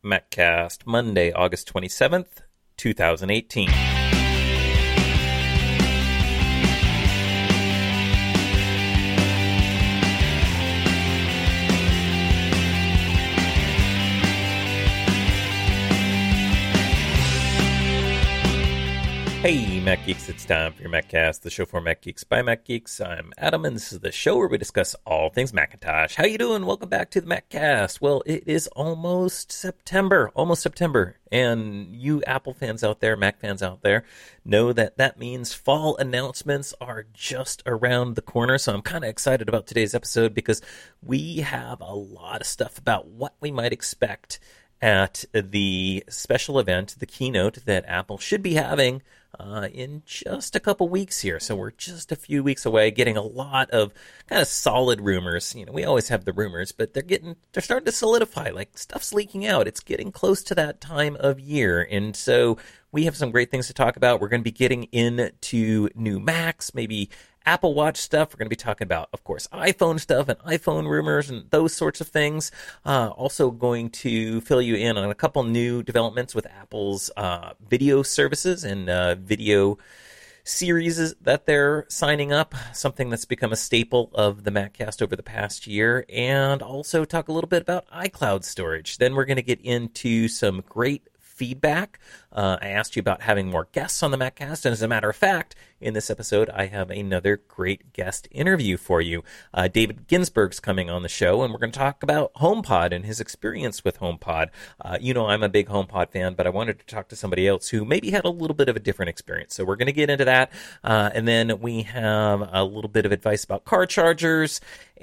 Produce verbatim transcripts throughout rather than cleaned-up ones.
MacCast, Monday, August twenty-seventh, twenty eighteen. Hey, Mac Geeks, it's time for your MacCast, the show for Mac Geeks by Mac Geeks. I'm Adam, and this is the show where we discuss all things Macintosh. How you doing? Welcome back to the MacCast. Well, it is almost September, almost September, and you Apple fans out there, Mac fans out there, know that that means fall announcements are just around the corner, so I'm kind of excited about today's episode because we have a lot of stuff about what we might expect at the special event, the keynote that Apple should be having uh, in just a couple weeks here. So we're just a few weeks away, getting a lot of kind of solid rumors. You know, we always have the rumors, but they're getting, they're starting to solidify. Like, stuff's leaking out. It's getting close to that time of year. And so we have some great things to talk about. We're going to be getting into new Macs, maybe Apple Watch stuff. We're going to be talking about, of course, iPhone stuff and iPhone rumors and those sorts of things. Uh, also going to fill you in on a couple new developments with Apple's uh, video services and uh, video series that they're signing up, something that's become a staple of the MacCast over the past year, and also talk a little bit about iCloud storage. Then we're going to get into some great feedback. Uh, I asked you about having more guests on the MacCast, and as a matter of fact, in this episode, I have another great guest interview for you. Uh, David Ginsburg's coming on the show, and we're going to talk about HomePod and his experience with HomePod. Uh, you know, I'm a big HomePod fan, but I wanted to talk to somebody else who maybe had a little bit of a different experience. So we're going to get into that, uh, and then we have a little bit of advice about car chargers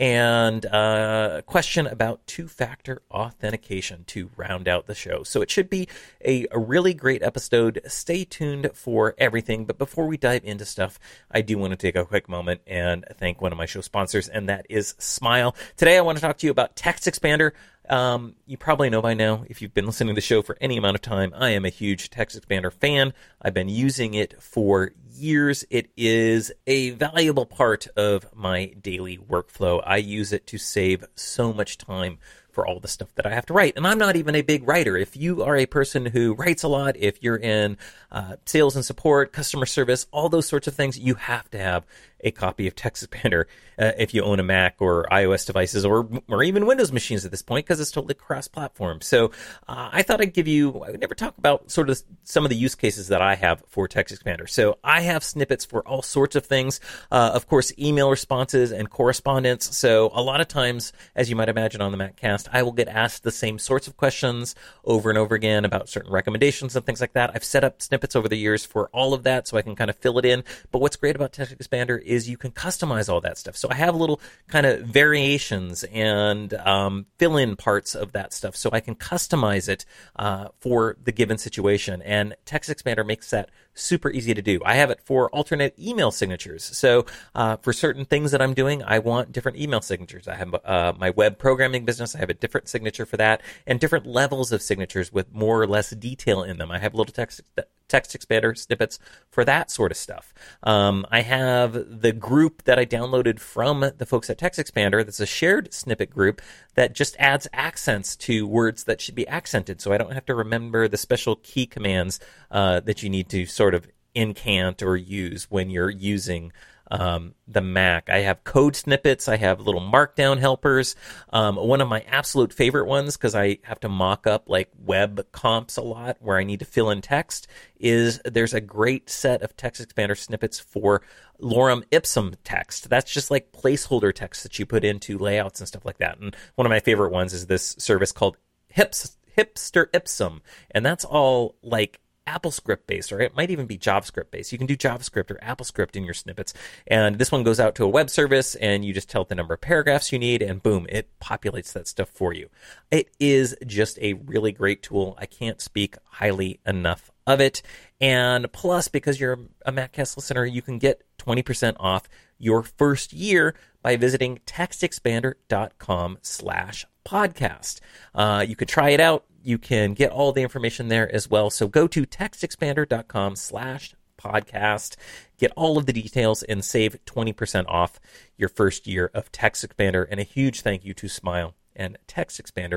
and uh, a question about two-factor authentication to round out the show. So it should be a, a really great episode. Stay tuned for everything. But before we dive into stuff, I do want to take a quick moment and thank one of my show sponsors, and that is Smile. Today I want to talk to you about TextExpander. Um, you probably know by now, if you've been listening to the show for any amount of time, I am a huge TextExpander fan. I've been using it for years. It is a valuable part of my daily workflow. I use it to save so much time for all the stuff that I have to write. And I'm not even a big writer. If you are a person who writes a lot, if you're in uh, sales and support, customer service, all those sorts of things, you have to have a copy of TextExpander uh, if you own a Mac or iOS devices or or even Windows machines at this point, because it's totally cross-platform. So uh, I thought I'd give you, I would never talk about sort of some of the use cases that I have for TextExpander. So I have snippets for all sorts of things. Uh, of course, email responses and correspondence. So a lot of times, as you might imagine on the MacCast, I will get asked the same sorts of questions over and over again about certain recommendations and things like that. I've set up snippets over the years for all of that so I can kind of fill it in. But what's great about TextExpander is you can customize all that stuff. So I have little kind of variations and um, fill-in parts of that stuff so I can customize it uh, for the given situation. And TextExpander makes that super easy to do. I have it for alternate email signatures. So uh, for certain things that I'm doing, I want different email signatures. I have uh, my web programming business. I have a different signature for that, and different levels of signatures with more or less detail in them. I have little text TextExpander snippets for that sort of stuff. Um, I have the group that I downloaded from the folks at TextExpander. That's a shared snippet group that just adds accents to words that should be accented, so I don't have to remember the special key commands uh, that you need to sort of incant or use when you're using Um, the Mac. I have code snippets. I have little markdown helpers. Um, one of my absolute favorite ones, because I have to mock up like web comps a lot where I need to fill in text, is there's a great set of TextExpander snippets for lorem ipsum text. That's just like placeholder text that you put into layouts and stuff like that. And one of my favorite ones is this service called Hips, Hipster Ipsum. And that's all like AppleScript based, or it might even be JavaScript based. You can do JavaScript or AppleScript in your snippets. And this one goes out to a web service, and you just tell it the number of paragraphs you need, and boom, it populates that stuff for you. It is just a really great tool. I can't speak highly enough of it. And plus, because you're a MacCast listener, you can get twenty percent off your first year by visiting textexpander.com slash podcast. Uh, you could try it out. You can get all the information there as well. So go to textexpander.com slash podcast, get all of the details, and save twenty percent off your first year of TextExpander. And a huge thank you to Smile and TextExpander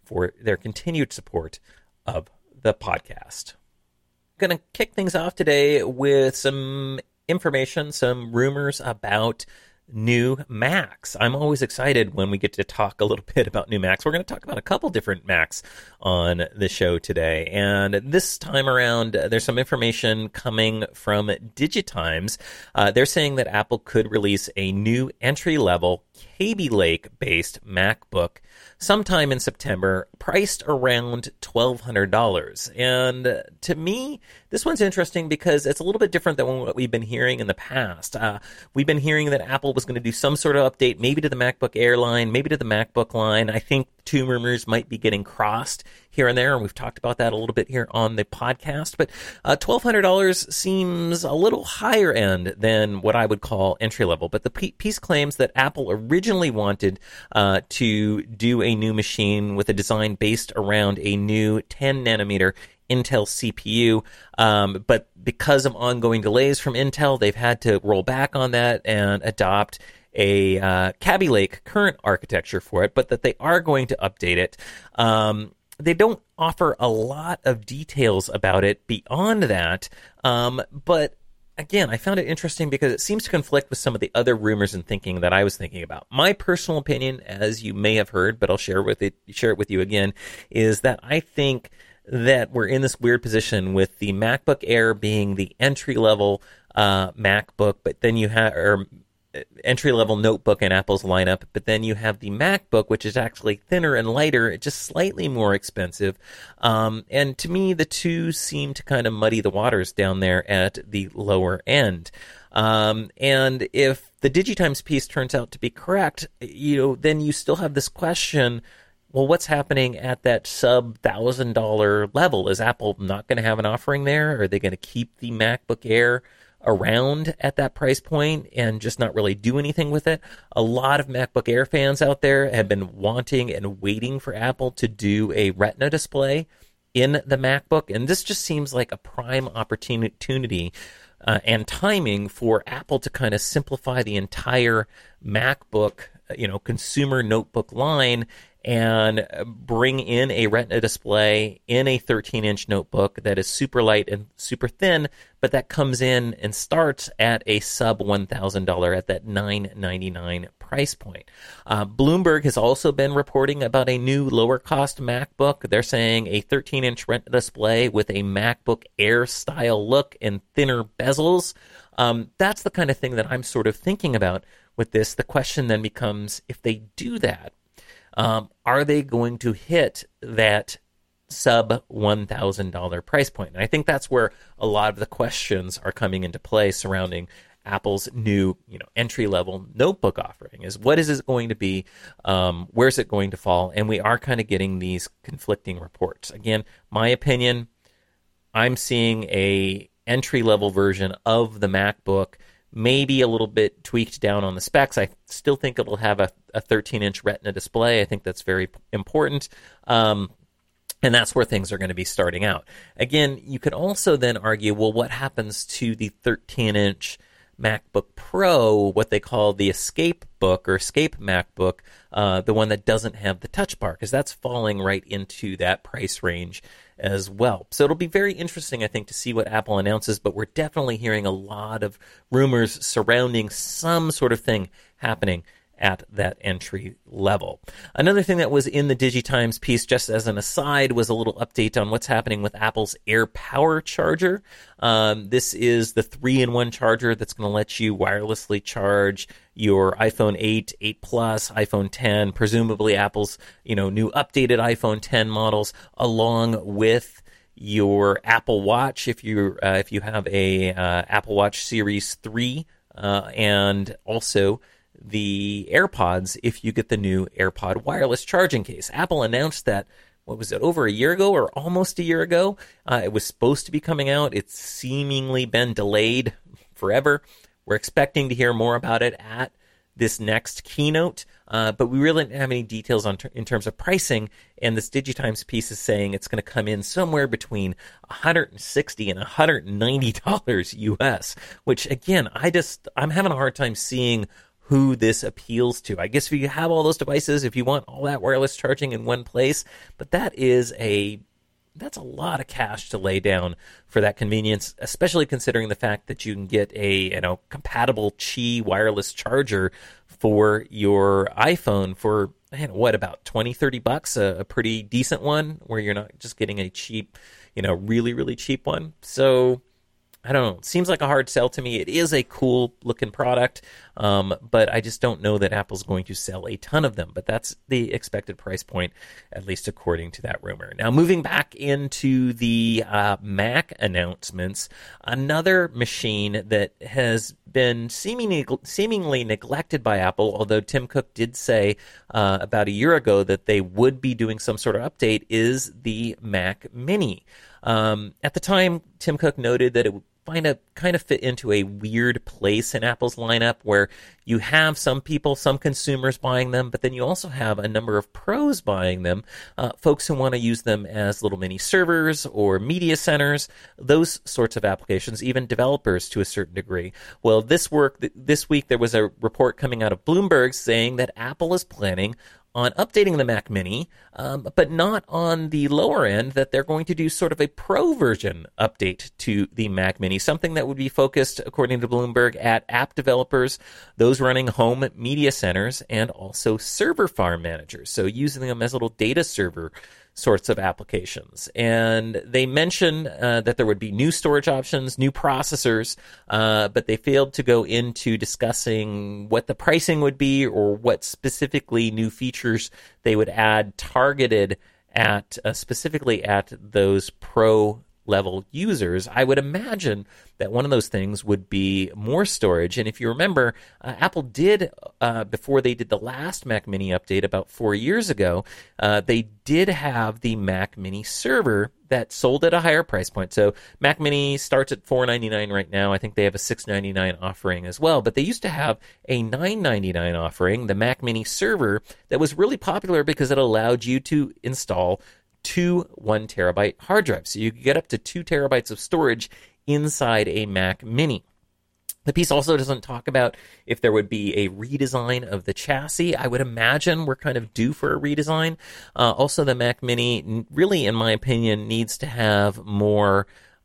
for their continued support of the podcast. Going to kick things off today with some information, some rumors about new Macs. I'm always excited when we get to talk a little bit about new Macs. We're going to talk about a couple different Macs on the show today. And this time around, uh, there's some information coming from Digitimes. Uh, they're saying that Apple could release a new entry-level Kaby Lake-based MacBook sometime in September, priced around twelve hundred dollars. And uh, to me, this one's interesting because it's a little bit different than what we've been hearing in the past. Uh, we've been hearing that Apple was going to do some sort of update, maybe to the MacBook Air line, maybe to the MacBook line. I think two rumors might be getting crossed here and there, and we've talked about that a little bit here on the podcast. But uh, twelve hundred dollars seems a little higher end than what I would call entry level. But the piece claims that Apple originally wanted uh, to do a new machine with a design based around a new ten nanometer Intel C P U, um, but because of ongoing delays from Intel, they've had to roll back on that and adopt a uh, Kaby Lake current architecture for it, but that they are going to update it. Um, they don't offer a lot of details about it beyond that, um, but again, I found it interesting because it seems to conflict with some of the other rumors and thinking that I was thinking about. My personal opinion, as you may have heard, but I'll share with it, share it with you again, is that I think that we're in this weird position with the MacBook Air being the entry-level uh, MacBook, but then you have or entry-level notebook in Apple's lineup, but then you have the MacBook, which is actually thinner and lighter, just slightly more expensive. Um, and to me, the two seem to kind of muddy the waters down there at the lower end. Um, and if the Digitimes piece turns out to be correct, you know, then you still have this question. Well, what's happening at that sub one thousand dollars level? Is Apple not going to have an offering there? Are they going to keep the MacBook Air around at that price point and just not really do anything with it? A lot of MacBook Air fans out there have been wanting and waiting for Apple to do a Retina display in the MacBook, and this just seems like a prime opportunity uh, and timing for Apple to kind of simplify the entire MacBook, you know, consumer notebook line and bring in a Retina display in a thirteen-inch notebook that is super light and super thin, but that comes in and starts at a sub one thousand dollars at that nine ninety-nine price point. Uh, Bloomberg has also been reporting about a new lower-cost MacBook. They're saying a thirteen-inch Retina display with a MacBook Air-style look and thinner bezels. Um, that's the kind of thing that I'm sort of thinking about with this. The question then becomes, if they do that, Um, are they going to hit that sub one thousand dollars price point? And I think that's where a lot of the questions are coming into play surrounding Apple's new, you know, entry-level notebook offering. Is what is it going to be? Um, where's it going to fall? And we are kind of getting these conflicting reports. Again, my opinion, I'm seeing a entry-level version of the MacBook, maybe a little bit tweaked down on the specs. I still think it'll have a, a thirteen-inch Retina display. I think that's very important. Um, and that's where things are going to be starting out. Again, you could also then argue, well, what happens to the thirteen-inch MacBook Pro, what they call the Escape Book or Escape MacBook, uh, the one that doesn't have the touch bar, because that's falling right into that price range as well. So it'll be very interesting, I think, to see what Apple announces, but we're definitely hearing a lot of rumors surrounding some sort of thing happening at that entry level. Another thing that was in the Digitimes piece, just as an aside, was a little update on what's happening with Apple's AirPower charger. Um, this is the three-in-one charger that's going to let you wirelessly charge your iPhone eight, eight Plus, iPhone ten, presumably Apple's, you know, new updated iPhone ten models, along with your Apple Watch if you uh, if you have a uh, Apple Watch Series three, uh, and also the AirPods if you get the new AirPod wireless charging case. Apple announced that, what was it, over a year ago or almost a year ago? Uh, it was supposed to be coming out. It's seemingly been delayed forever. We're expecting to hear more about it at this next keynote, uh, but we really didn't have any details on ter- in terms of pricing, and this Digitimes piece is saying it's going to come in somewhere between one hundred sixty dollars and one hundred ninety dollars U S, which, again, I just, I'm having a hard time seeing who this appeals to. I guess if you have all those devices, if you want all that wireless charging in one place, but that is a that's a lot of cash to lay down for that convenience, especially considering the fact that you can get a you know compatible Qi wireless charger for your iPhone for man, what about twenty, thirty bucks, a, a pretty decent one where you're not just getting a cheap, you know, really, really cheap one. So I don't know. It seems like a hard sell to me. It is a cool looking product, um, but I just don't know that Apple's going to sell a ton of them. But that's the expected price point, at least according to that rumor. Now, moving back into the uh, Mac announcements, another machine that has been seemingly, seemingly neglected by Apple, although Tim Cook did say uh, about a year ago that they would be doing some sort of update, is the Mac Mini. Um, at the time, Tim Cook noted that it would find a kind of fit into a weird place in Apple's lineup where you have some people, some consumers buying them, but then you also have a number of pros buying them, uh, folks who want to use them as little mini servers or media centers, those sorts of applications, even developers to a certain degree. Well, this work this week there was a report coming out of Bloomberg saying that Apple is planning on updating the Mac Mini, um, but not on the lower end, that they're going to do sort of a pro version update to the Mac Mini, something that would be focused, according to Bloomberg, at app developers, those running home media centers, and also server farm managers, so using them as little data server sorts of applications. And they mention uh, that there would be new storage options, new processors, uh, but they failed to go into discussing what the pricing would be or what specifically new features they would add targeted at uh, specifically at those pro level users. I would imagine that one of those things would be more storage. And if you remember, uh, Apple did, uh, before they did the last Mac Mini update about four years ago, uh, they did have the Mac Mini server that sold at a higher price point. So Mac Mini starts at four ninety-nine right now. I think they have a six ninety-nine offering as well. But they used to have a nine ninety-nine offering, the Mac Mini server, that was really popular because it allowed you to install two one terabyte hard drives. So you could get up to two terabytes of storage inside a Mac Mini. The piece also doesn't talk about if there would be a redesign of the chassis. I would imagine we're kind of due for a redesign. Uh, also, the Mac Mini really, in my opinion, needs to have more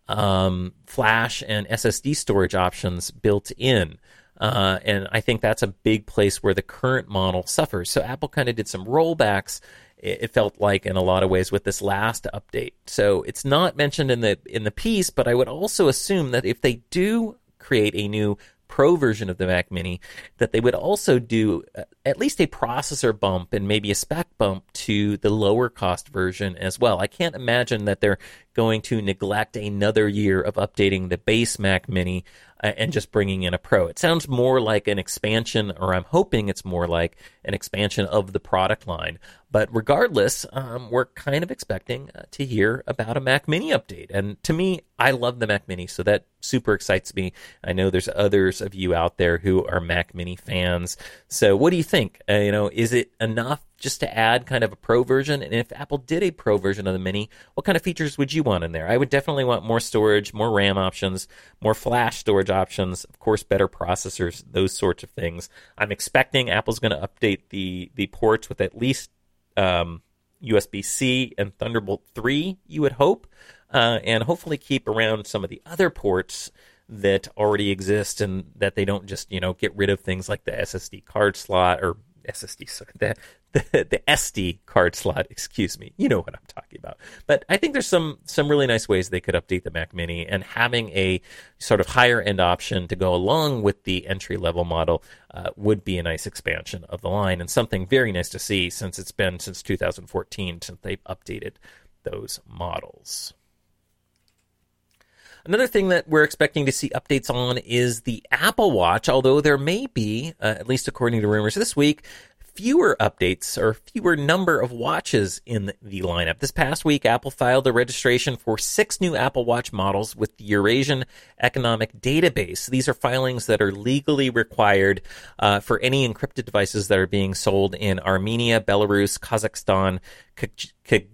um, flash and S S D storage options built in. Uh, and I think that's a big place where the current model suffers. So Apple kind of did some rollbacks, it felt like, in a lot of ways, with this last update. So it's not mentioned in the in the piece, but I would also assume that if they do create a new Pro version of the Mac Mini, that they would also do at least a processor bump and maybe a spec bump to the lower cost version as well. I can't imagine that they're going to neglect another year of updating the base Mac Mini uh, and just bringing in a Pro. It sounds more like an expansion, or I'm hoping it's more like an expansion of the product line. But regardless, um, we're kind of expecting uh, to hear about a Mac Mini update. And to me, I love the Mac Mini, so that super excites me. I know there's others of you out there who are Mac Mini fans. So what do you think? Uh, you know, is it enough just to add kind of a Pro version? And if Apple did a Pro version of the Mini, what kind of features would you want in there? I would definitely want more storage, more RAM options, more flash storage options, of course, better processors, those sorts of things. I'm expecting Apple's going to update the, the ports with at least um, U S B C and Thunderbolt three, you would hope, uh, and hopefully keep around some of the other ports that already exist, and that they don't just, you know, get rid of things like the S S D card slot, or S S D, the, the, the S D card slot, excuse me. You know what I'm talking about. But I think there's some some really nice ways they could update the Mac Mini, and having a sort of higher end option to go along with the entry level model uh, would be a nice expansion of the line, and something very nice to see, since it's been since two thousand fourteen since they've updated those models. Another thing that we're expecting to see updates on is the Apple Watch, although there may be, uh, at least according to rumors this week, fewer updates or fewer number of watches in the lineup. This past week, Apple filed a registration for six new Apple Watch models with the Eurasian Economic Database. These are filings that are legally required uh, for any encrypted devices that are being sold in Armenia, Belarus, Kazakhstan, K- K-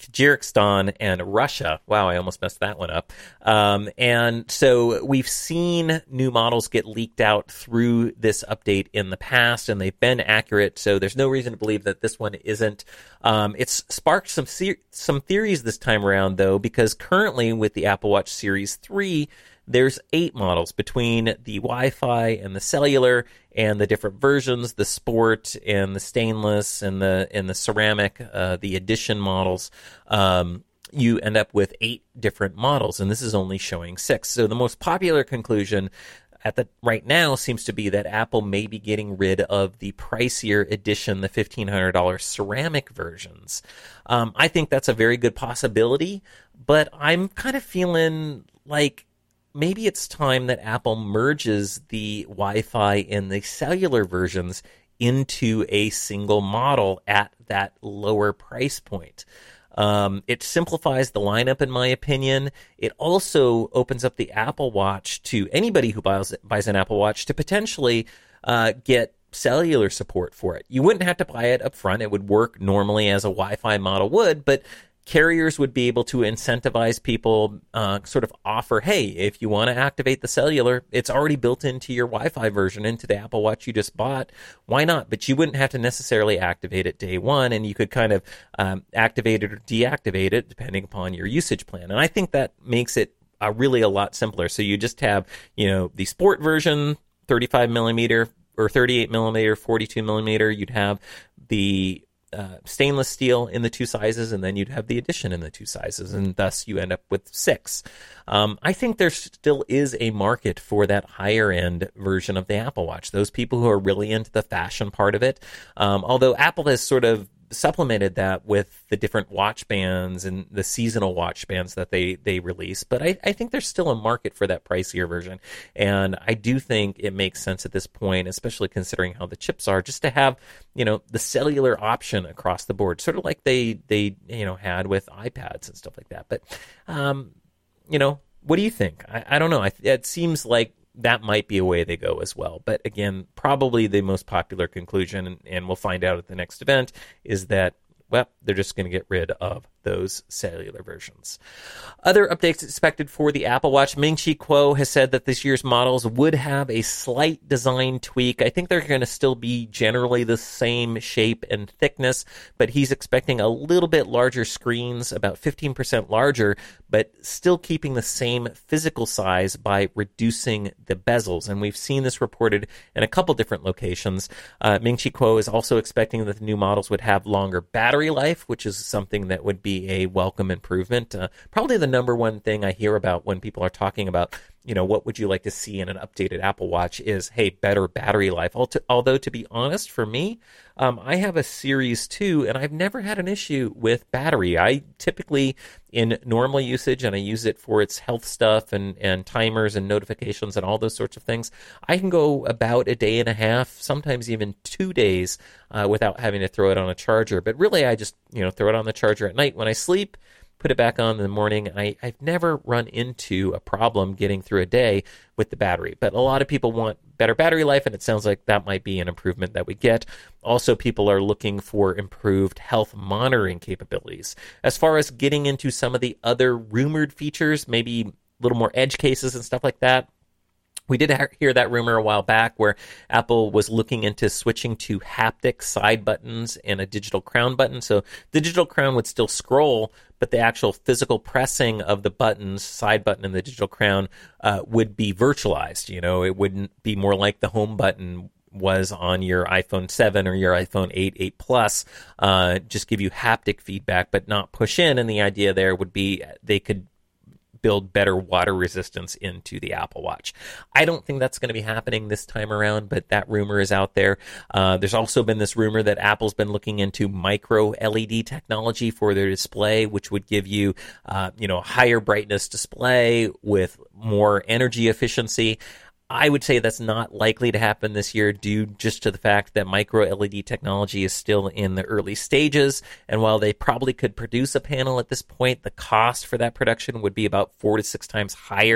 Kyrgyzstan and Russia. Wow, I almost messed that one up. Um, and so we've seen new models get leaked out through this update in the past, and they've been accurate, so there's no reason to believe that this one isn't. Um, it's sparked some se- some theories this time around, though, because currently with the Apple Watch Series three, there's eight models between the Wi-Fi and the cellular and the different versions, the Sport and the stainless and the and the ceramic, uh, the edition models. Um, you end up with eight different models, and this is only showing six. So the most popular conclusion at the right now seems to be that Apple may be getting rid of the pricier edition, the fifteen hundred dollars ceramic versions. Um, I think that's a very good possibility, but I'm kind of feeling like maybe it's time that Apple merges the Wi-Fi and the cellular versions into a single model at that lower price point. Um, it simplifies the lineup, in my opinion. It also opens up the Apple Watch to anybody who buys, buys an Apple Watch to potentially uh, get cellular support for it. You wouldn't have to buy it up front. It would work normally as a Wi-Fi model would, but carriers would be able to incentivize people, uh, sort of offer, hey, if you want to activate the cellular, it's already built into your Wi-Fi version, into the Apple Watch you just bought. Why not? But you wouldn't have to necessarily activate it day one, and you could kind of um, activate it or deactivate it depending upon your usage plan. And I think that makes it uh, really a lot simpler. So you just have, you know, the Sport version, thirty-five millimeter or thirty-eight millimeter, forty-two millimeter. You'd have the Uh, stainless steel in the two sizes, and then you'd have the edition in the two sizes, and thus you end up with six. Um, I think there still is a market for that higher end version of the Apple Watch. Those people who are really into the fashion part of it, um, although Apple has sort of supplemented that with the different watch bands and the seasonal watch bands that they, they release. But I, I think there's still a market for that pricier version. And I do think it makes sense at this point, especially considering how the chips are, just to have, you know, the cellular option across the board, sort of like they, they you know, had with iPads and stuff like that. But, um, you know, what do you think? I, I don't know. I, it seems like that might be a way they go as well. But again, probably the most popular conclusion, and, and we'll find out at the next event, is that, well, they're just going to get rid of those cellular versions. Other updates expected for the Apple Watch. Ming-Chi Kuo has said that this year's models would have a slight design tweak. I think they're going to still be generally the same shape and thickness, but he's expecting a little bit larger screens, about fifteen percent larger, but still keeping the same physical size by reducing the bezels. And we've seen this reported in a couple different locations. Uh, Ming-Chi Kuo is also expecting that the new models would have longer battery life, which is something that would be a welcome improvement. Uh, probably the number one thing I hear about when people are talking about, you know, what would you like to see in an updated Apple Watch is, hey, better battery life. Although, to be honest, for me, um, I have a Series two, and I've never had an issue with battery. I typically, in normal usage, and I use it for its health stuff and, and timers and notifications and all those sorts of things, I can go about a day and a half, sometimes even two days, uh, without having to throw it on a charger. But really, I just, you know, throw it on the charger at night when I sleep, put it back on in the morning. I, I've never run into a problem getting through a day with the battery. But a lot of people want better battery life, and it sounds like that might be an improvement that we get. Also, people are looking for improved health monitoring capabilities. As far as getting into some of the other rumored features, maybe a little more edge cases and stuff like that, we did hear that rumor a while back where Apple was looking into switching to haptic side buttons and a digital crown button. So the digital crown would still scroll, but the actual physical pressing of the buttons, side button and the digital crown, uh, would be virtualized. You know, it wouldn't be more like the home button was on your iPhone seven or your iPhone eight, eight Plus, uh, just give you haptic feedback, but not push in. And the idea there would be they could build better water resistance into the Apple Watch. I don't think that's going to be happening this time around, but that rumor is out there. Uh, there's also been this rumor that Apple's been looking into micro L E D technology for their display, which would give you, uh, you know, higher brightness display with more energy efficiency. I would say that's not likely to happen this year due just to the fact that micro L E D technology is still in the early stages. And while they probably could produce a panel at this point, the cost for that production would be about four to six times higher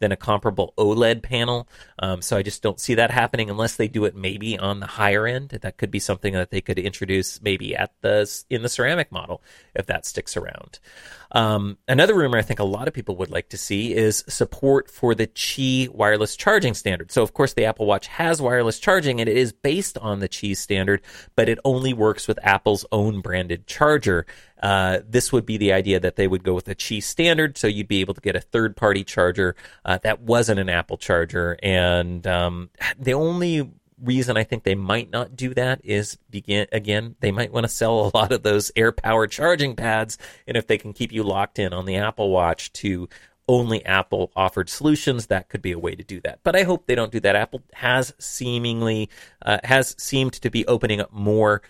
than a comparable OLED panel. Um, so I just don't see that happening unless they do it maybe on the higher end. That could be something that they could introduce maybe at the in the ceramic model if that sticks around. Um, another rumor I think a lot of people would like to see is support for the Qi wireless charging standard. So, of course, the Apple Watch has wireless charging, and it is based on the Qi standard, but it only works with Apple's own branded charger. Uh, this would be the idea that they would go with a Qi standard, so you'd be able to get a third-party charger uh, that wasn't an Apple charger. And um, the only reason I think they might not do that is, begin again, they might want to sell a lot of those AirPower charging pads, and if they can keep you locked in on the Apple Watch to only Apple offered solutions, that could be a way to do that. But I hope they don't do that. Apple has seemingly uh, has seemed to be opening up more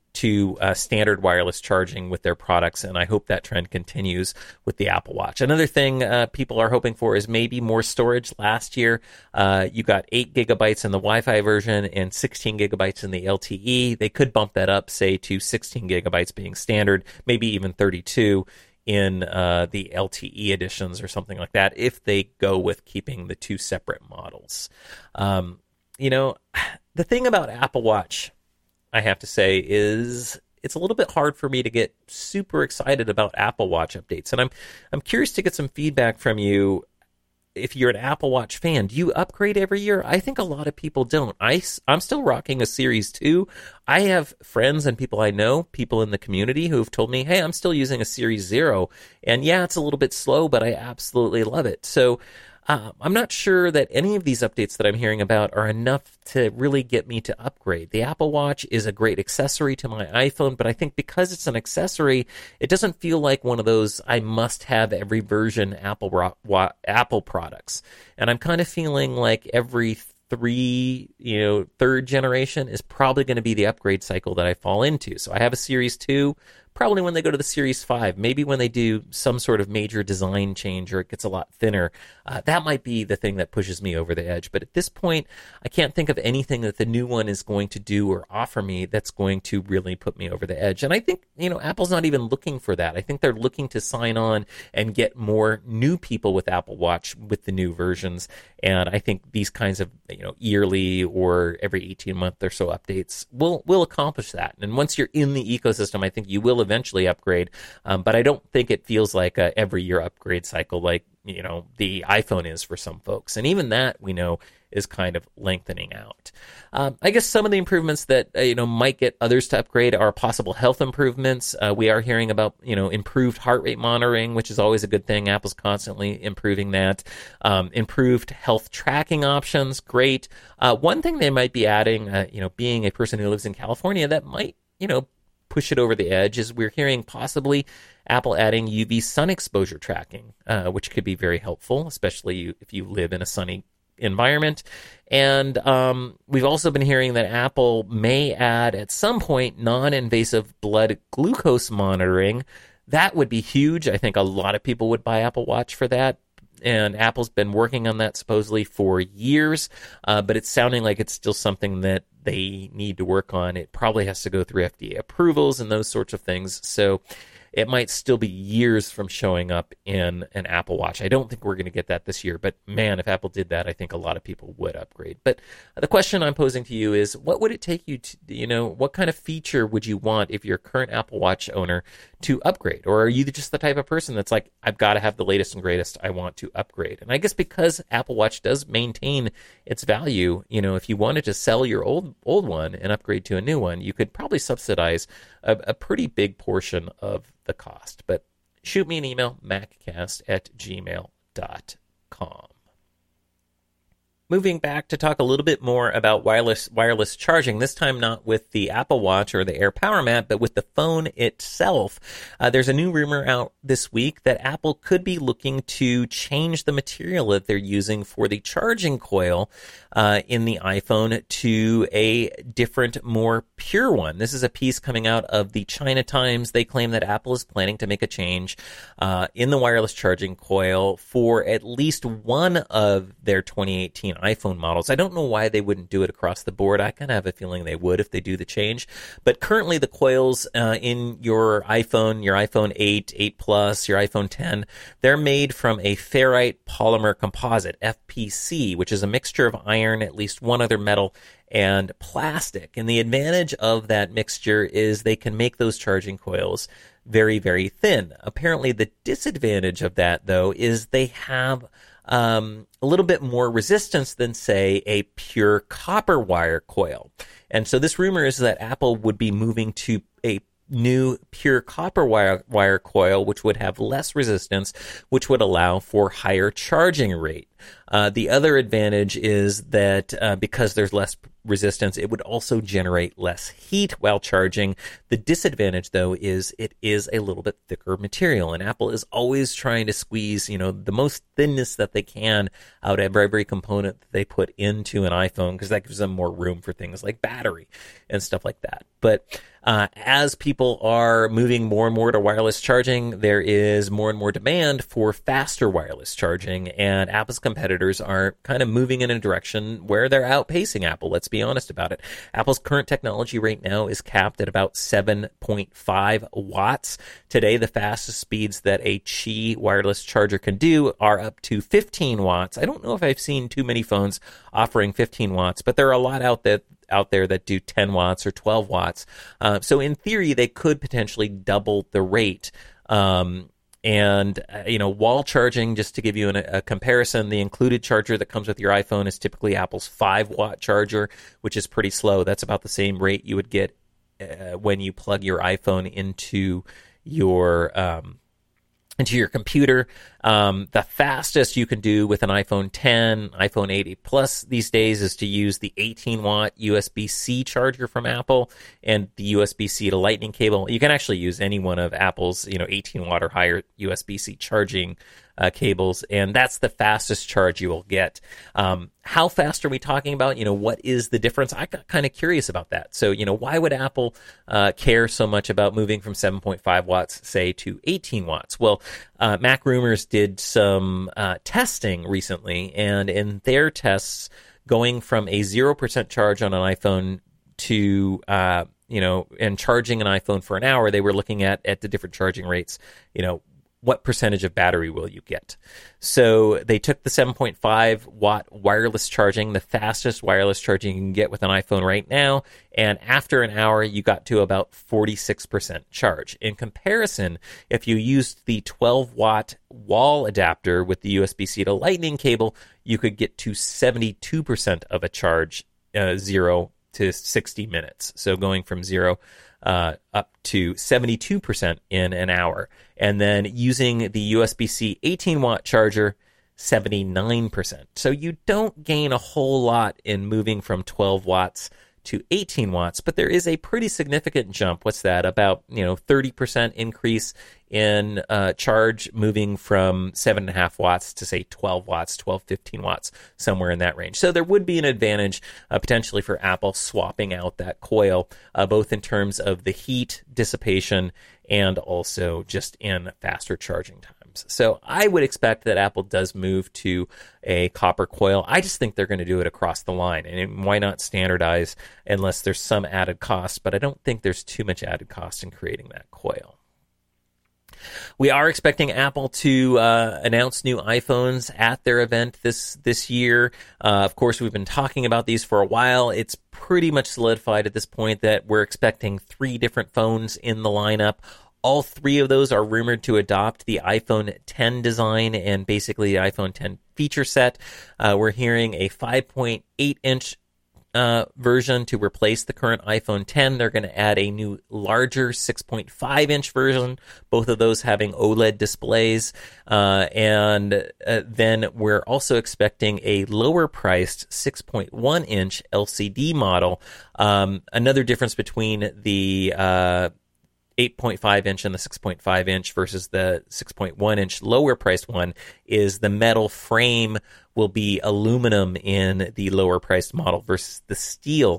to uh, standard wireless charging with their products, and I hope that trend continues with the Apple Watch. Another thing uh, people are hoping for is maybe more storage. Last year, uh, you got eight gigabytes in the Wi-Fi version and sixteen gigabytes in the L T E. They could bump that up, say, to sixteen gigabytes being standard, maybe even thirty-two in uh, the L T E editions or something like that, if they go with keeping the two separate models. Um, you know, the thing about Apple Watch, I have to say, is it's a little bit hard for me to get super excited about Apple Watch updates. And I'm I'm curious to get some feedback from you. If you're an Apple Watch fan, do you upgrade every year? I think a lot of people don't. I, I'm still rocking a Series two. I have friends and people I know, people in the community who have told me, hey, I'm still using a Series Zero. And yeah, it's a little bit slow, but I absolutely love it. So Uh, I'm not sure that any of these updates that I'm hearing about are enough to really get me to upgrade. The Apple Watch is a great accessory to my iPhone, but I think because it's an accessory, it doesn't feel like one of those I must have every version Apple ro- wa- Apple products. And I'm kind of feeling like every three, you know, third generation is probably going to be the upgrade cycle that I fall into. So I have a Series two. Probably when they go to the Series five, maybe when they do some sort of major design change or it gets a lot thinner, uh, that might be the thing that pushes me over the edge. But at this point, I can't think of anything that the new one is going to do or offer me that's going to really put me over the edge. And I think, you know, Apple's not even looking for that. I think they're looking to sign on and get more new people with Apple Watch with the new versions. And I think these kinds of, you know, yearly or every eighteen month or so updates will will accomplish that. And once you're in the ecosystem, I think you will eventually upgrade. Um, but I don't think it feels like a every year upgrade cycle like, you know, the iPhone is for some folks. And even that, we know, is kind of lengthening out. Um, I guess some of the improvements that, uh, you know, might get others to upgrade are possible health improvements. Uh, we are hearing about, you know, improved heart rate monitoring, which is always a good thing. Apple's constantly improving that. Um, improved health tracking options, great. Uh, one thing they might be adding, uh, you know, being a person who lives in California, that might, you know, push it over the edge, is we're hearing possibly Apple adding U V sun exposure tracking, uh, which could be very helpful, especially if you live in a sunny environment. And um, we've also been hearing that Apple may add at some point non-invasive blood glucose monitoring. That would be huge. I think a lot of people would buy Apple Watch for that. And Apple's been working on that supposedly for years, uh, but it's sounding like it's still something that they need to work on. It probably has to go through F D A approvals and those sorts of things. So it might still be years from showing up in an Apple Watch. I don't think we're going to get that this year, but man, if Apple did that, I think a lot of people would upgrade. But the question I'm posing to you is, what would it take you to, you know, what kind of feature would you want if you're a current Apple Watch owner to upgrade? Or are you just the type of person that's like, I've got to have the latest and greatest, I want to upgrade? And I guess because Apple Watch does maintain its value, you know, if you wanted to sell your old old one and upgrade to a new one, you could probably subsidize a, a pretty big portion of the cost. But shoot me an email, maccast at gmail dot com. Moving back to talk a little bit more about wireless wireless charging, this time not with the Apple Watch or the Air Power Mat, but with the phone itself. Uh, there's a new rumor out this week that Apple could be looking to change the material that they're using for the charging coil uh, in the iPhone to a different, more pure one. This is a piece coming out of the China Times. They claim that Apple is planning to make a change uh, in the wireless charging coil for at least one of their twenty eighteen iPhone models. I don't know why they wouldn't do it across the board. I kind of have a feeling they would if they do the change. But currently the coils uh, in your iPhone, your iPhone eight, eight Plus, your iPhone ten, they're made from a ferrite polymer composite, F P C, which is a mixture of iron, at least one other metal, and plastic. And the advantage of that mixture is they can make those charging coils very, very thin. Apparently, the disadvantage of that, though, is they have um, a little bit more resistance than, say, a pure copper wire coil. And so this rumor is that Apple would be moving to a new pure copper wire, wire coil, which would have less resistance, which would allow for higher charging rate. Uh, the other advantage is that uh, because there's less resistance, it would also generate less heat while charging. The disadvantage, though, is it is a little bit thicker material, and Apple is always trying to squeeze, you know, the most thinness that they can out of every component that they put into an iPhone, because that gives them more room for things like battery and stuff like that. But uh, as people are moving more and more to wireless charging, there is more and more demand for faster wireless charging, and Apple's competitors are kind of moving in a direction where they're outpacing Apple. Let's be honest about it. Apple's current technology right now is capped at about seven point five watts. Today, the fastest speeds that a Qi wireless charger can do are up to fifteen watts. I don't know if I've seen too many phones offering fifteen watts, but there are a lot out there out there that do ten watts or twelve watts. Uh, so in theory, they could potentially double the rate. Um, And, uh, you know, wall charging, just to give you an, a comparison, the included charger that comes with your iPhone is typically Apple's five watt charger, which is pretty slow. That's about the same rate you would get uh, when you plug your iPhone into your um, into your computer. Um, the fastest you can do with an iPhone ten, iPhone eight, eight Plus these days is to use the eighteen watt U S B C charger from Apple and the U S B C to Lightning cable. You can actually use any one of Apple's, you know, eighteen watt or higher U S B C charging uh, cables, and that's the fastest charge you will get. Um, how fast are we talking about? You know, what is the difference? I got kind of curious about that. So, you know, why would Apple uh, care so much about moving from seven point five watts, say, to eighteen watts? Well, uh, Mac Rumors did some uh, testing recently, and in their tests, going from a zero percent charge on an iPhone to, uh, you know, and charging an iPhone for an hour, they were looking at, at the different charging rates, you know, what percentage of battery will you get? So they took the seven point five watt wireless charging, the fastest wireless charging you can get with an iPhone right now, and after an hour, you got to about forty-six percent charge. In comparison, if you used the twelve watt wall adapter with the U S B C to Lightning cable, you could get to seventy-two percent of a charge, uh, zero to sixty minutes. So going from zero Uh, up to seventy-two percent in an hour. And then using the U S B C eighteen watt charger, seventy-nine percent. So you don't gain a whole lot in moving from twelve watts to eighteen watts, but there is a pretty significant jump. What's that? About, you know, thirty percent increase in uh, charge moving from seven point five watts to, say, twelve watts, twelve, fifteen watts, somewhere in that range. So there would be an advantage uh, potentially for Apple swapping out that coil, uh, both in terms of the heat dissipation and also just in faster charging times. So I would expect that Apple does move to a copper coil. I just think they're going to do it across the line. And why not standardize unless there's some added cost? But I don't think there's too much added cost in creating that coil. We are expecting Apple to uh, announce new iPhones at their event this this year. Uh, of course, we've been talking about these for a while. It's pretty much solidified at this point that we're expecting three different phones in the lineup. All three of those are rumored to adopt the iPhone ten design and basically the iPhone ten feature set. Uh, we're hearing a five point eight inch Uh, version to replace the current iPhone ten. They're going to add a new larger six point five inch version, both of those having OLED displays. Uh, and uh, then we're also expecting a lower priced six point one inch L C D model. Um, another difference between the uh, eight point five inch and the six point five inch versus the six point one inch lower priced one is the metal frame will be aluminum in the lower priced model versus the steel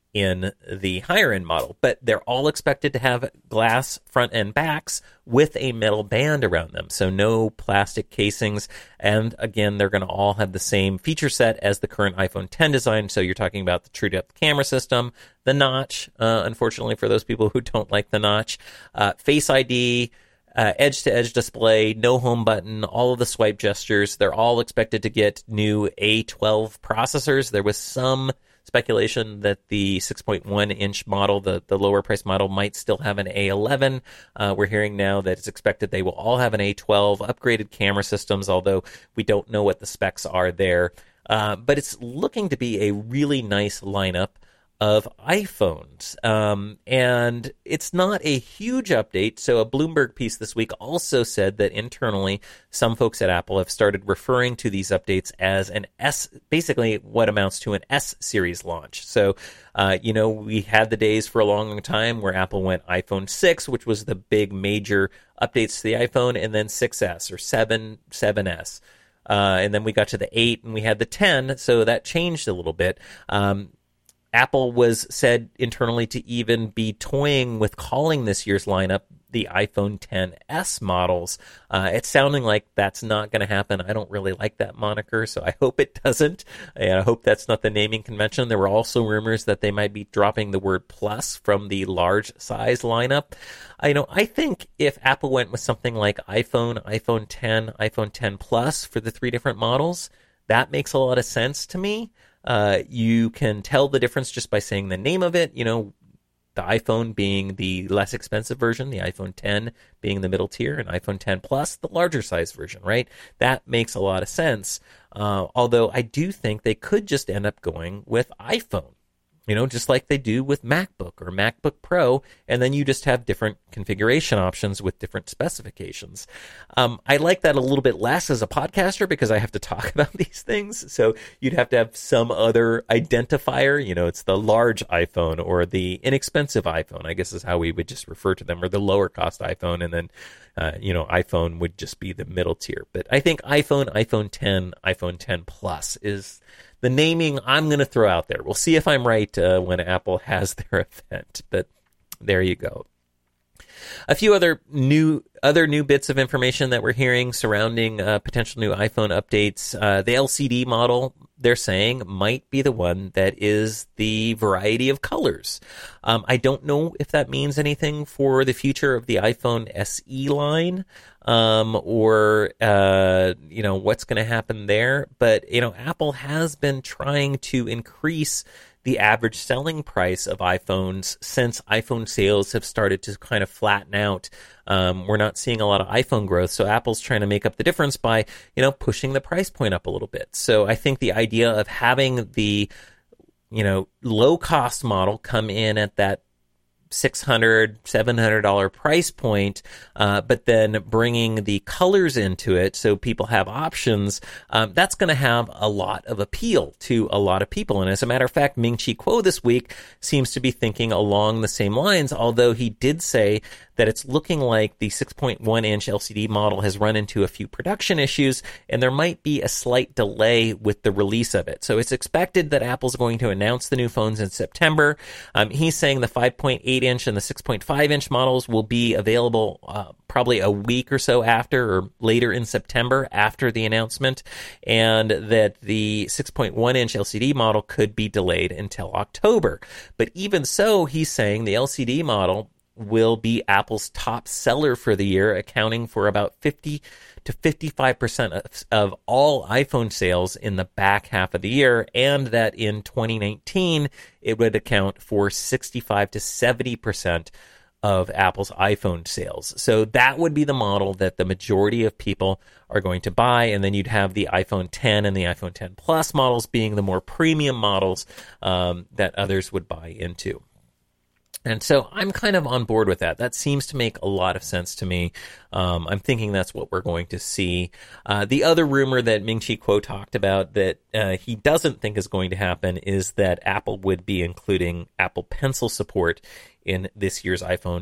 in the higher end model, but they're all expected to have glass front and backs with a metal band around them. So no plastic casings. And again, they're going to all have the same feature set as the current iPhone ten design. So you're talking about the true depth camera system, the notch, uh, unfortunately for those people who don't like the notch, uh, Face I D, uh, edge-to-edge display, no home button, all of the swipe gestures. They're all expected to get new A twelve processors. There was some speculation that the six point one inch model, the, the lower price model, might still have an A eleven. Uh, we're hearing now that it's expected they will all have an A twelve, upgraded camera systems, although we don't know what the specs are there. Uh, but it's looking to be a really nice lineup of iPhones. Um, and it's not a huge update. So a Bloomberg piece this week also said that internally, some folks at Apple have started referring to these updates as an S, basically what amounts to an S series launch. So, uh, you know, we had the days for a long, long time where Apple went iPhone six, which was the big major updates to the iPhone, and then six S or seven, seven S. Uh, and then we got to the eight and we had the ten. So that changed a little bit. Um, Apple was said internally to even be toying with calling this year's lineup the iPhone X S models. Uh, it's sounding like that's not going to happen. I don't really like that moniker, so I hope it doesn't. And I hope that's not the naming convention. There were also rumors that they might be dropping the word plus from the large size lineup. I know. I think if Apple went with something like iPhone, iPhone X, iPhone X Plus for the three different models, that makes a lot of sense to me. Uh, you can tell the difference just by saying the name of it. You know, the iPhone being the less expensive version, the iPhone X being the middle tier, and iPhone X Plus, the larger size version, right? That makes a lot of sense. Uh, although I do think they could just end up going with iPhone. You know, just like they do with MacBook or MacBook Pro, and then you just have different configuration options with different specifications. Um, I like that a little bit less as a podcaster because I have to talk about these things. So you'd have to have some other identifier. You know, it's the large iPhone or the inexpensive iPhone, I guess is how we would just refer to them, or the lower cost iPhone, and then, uh, you know, iPhone would just be the middle tier. But I think iPhone, iPhone X, iPhone X Plus is the naming I'm going to throw out there. We'll see if I'm right uh, when Apple has their event, but there you go. A few other new other new bits of information that we're hearing surrounding uh, potential new iPhone updates. Uh, the L C D model, they're saying, might be the one that is the variety of colors. Um, I don't know if that means anything for the future of the iPhone S E line, um, or uh, you know, what's going to happen there. But you know, Apple has been trying to increase the average selling price of iPhones since iPhone sales have started to kind of flatten out. Um, we're not seeing a lot of iPhone growth, so Apple's trying to make up the difference by, you know, pushing the price point up a little bit. So I think the idea of having the, you know, low-cost model come in at that six hundred dollars, seven hundred dollars price point, uh, but then bringing the colors into it so people have options, um, that's going to have a lot of appeal to a lot of people. And as a matter of fact, Ming-Chi Kuo this week seems to be thinking along the same lines, although he did say that it's looking like the six point one inch L C D model has run into a few production issues, and there might be a slight delay with the release of it. So it's expected that Apple's going to announce the new phones in September. Um, he's saying the five point eight inch and the six point five inch models will be available uh, probably a week or so after, or later in September after the announcement, and that the six point one inch L C D model could be delayed until October. But even so, he's saying the L C D model will be Apple's top seller for the year, accounting for about fifty to fifty-five percent of, of all iPhone sales in the back half of the year, and that in twenty nineteen, it would account for sixty-five to seventy percent of Apple's iPhone sales. So that would be the model that the majority of people are going to buy, and then you'd have the iPhone X and the iPhone X Plus models being the more premium models um, that others would buy into. And so I'm kind of on board with that. That seems to make a lot of sense to me. Um, I'm thinking that's what we're going to see. Uh, the other rumor that Ming-Chi Kuo talked about that uh, he doesn't think is going to happen is that Apple would be including Apple Pencil support in this year's iPhone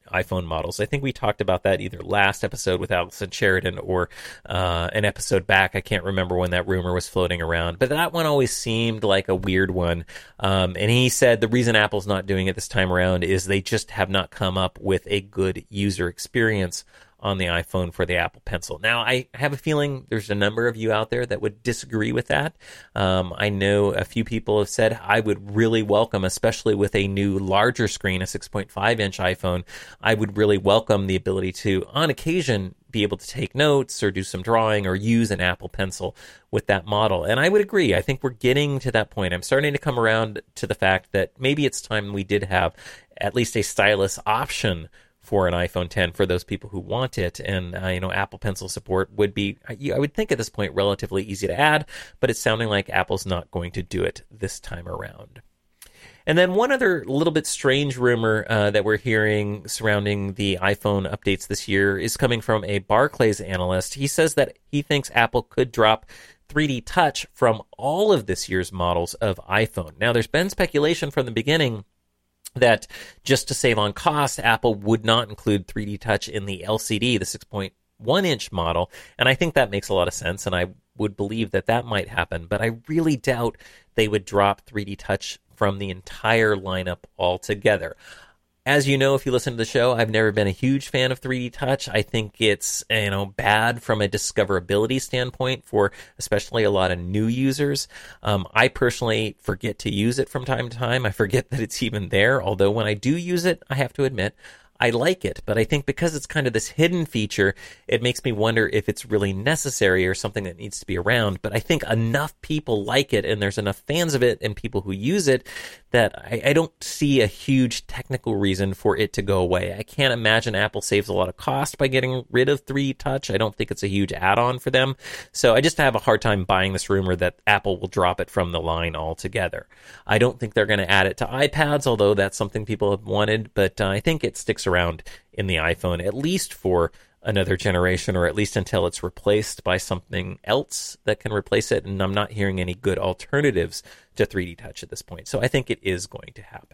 iPhone models. I think we talked about that either last episode with Allison Sheridan or uh, an episode back. I can't remember when that rumor was floating around, but that one always seemed like a weird one. Um, and he said the reason Apple's not doing it this time around is they just have not come up with a good user experience on the iPhone for the Apple Pencil. Now, I have a feeling there's a number of you out there that would disagree with that. Um, I know a few people have said I would really welcome, especially with a new larger screen, a six point five inch iPhone, I would really welcome the ability to, on occasion, be able to take notes or do some drawing or use an Apple Pencil with that model. And I would agree. I think we're getting to that point. I'm starting to come around to the fact that maybe it's time we did have at least a stylus option for an iPhone ten for those people who want it. And, uh, you know, Apple Pencil support would be, I would think at this point, relatively easy to add, but it's sounding like Apple's not going to do it this time around. And then one other little bit strange rumor uh, that we're hearing surrounding the iPhone updates this year is coming from a Barclays analyst. He says that he thinks Apple could drop three D Touch from all of this year's models of iPhone. Now, there's been speculation from the beginning that just to save on cost, Apple would not include three D Touch in the L C D, the six point one inch model. And I think that makes a lot of sense, and I would believe that that might happen. But I really doubt they would drop three D Touch from the entire lineup altogether. As you know, if you listen to the show, I've never been a huge fan of three D Touch. I think it's, you know, bad from a discoverability standpoint for especially a lot of new users. Um, I personally forget to use it from time to time. I forget that it's even there, although when I do use it, I have to admit, I like it, but I think because it's kind of this hidden feature, it makes me wonder if it's really necessary or something that needs to be around. But I think enough people like it, and there's enough fans of it and people who use it, that I, I don't see a huge technical reason for it to go away. I can't imagine Apple saves a lot of cost by getting rid of three D Touch. I don't think it's a huge add-on for them. So I just have a hard time buying this rumor that Apple will drop it from the line altogether. I don't think they're going to add it to iPads, although that's something people have wanted, but uh, I think it sticks around in the iPhone, at least for another generation, or at least until it's replaced by something else that can replace it. And I'm not hearing any good alternatives to three D Touch at this point. So I think it is going to happen.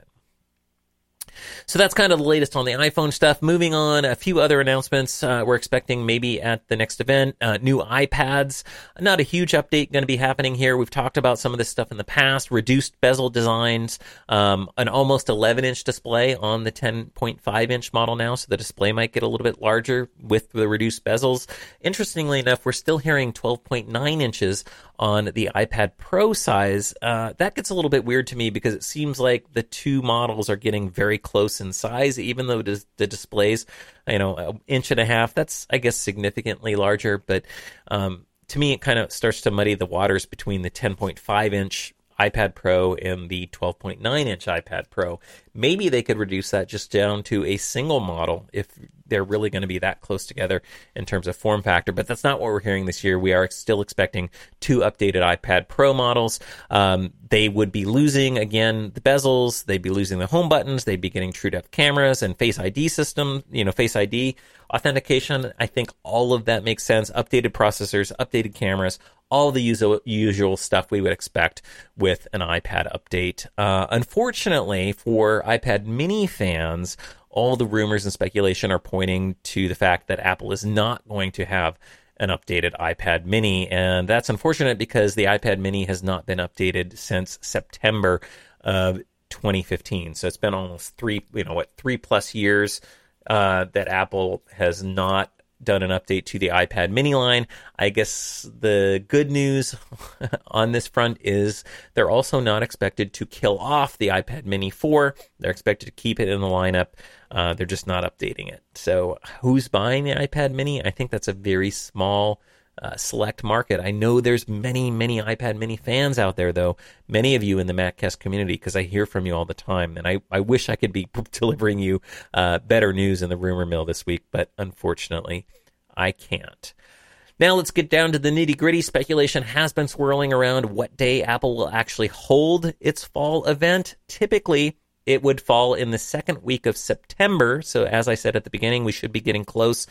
So that's kind of the latest on the iPhone stuff. Moving on, a few other announcements uh, we're expecting maybe at the next event. Uh, new iPads. Not a huge update going to be happening here. We've talked about some of this stuff in the past. Reduced bezel designs, um, an almost eleven inch display on the ten point five inch model now, so the display might get a little bit larger with the reduced bezels. Interestingly enough, we're still hearing twelve point nine inches on the iPad Pro size. Uh, that gets a little bit weird to me because it seems like the two models are getting very close in size, even though the displays, you know, an inch and a half, that's, I guess, significantly larger. But um, to me, it kind of starts to muddy the waters between the ten point five inch iPad Pro and the twelve point nine inch iPad Pro. Maybe they could reduce that just down to a single model if they're really going to be that close together in terms of form factor, but that's not what we're hearing this year. We are still expecting two updated iPad Pro models. Um, they would be losing, again, the bezels. They'd be losing the home buttons. They'd be getting true depth cameras and Face I D system, you know, Face I D authentication. I think all of that makes sense. Updated processors, updated cameras, all the usual, usual stuff we would expect with an iPad update. Uh, unfortunately, for iPad mini fans, all the rumors and speculation are pointing to the fact that Apple is not going to have an updated iPad mini. And that's unfortunate because the iPad mini has not been updated since September of twenty fifteen. So it's been almost three, you know, what, three plus years uh, that Apple has not done an update to the iPad mini line. I guess the good news on this front is they're also not expected to kill off the iPad mini four. They're expected to keep it in the lineup. Uh, they're just not updating it. So who's buying the iPad mini? I think that's a very small uh, select market. I know there's many, many iPad mini fans out there, though. Many of you in the MacCast community, because I hear from you all the time. And I, I wish I could be delivering you uh, better news in the rumor mill this week, but unfortunately, I can't. Now let's get down to the nitty-gritty. Speculation has been swirling around what day Apple will actually hold its fall event. Typically, it would fall in the second week of September. So as I said at the beginning, we should be getting close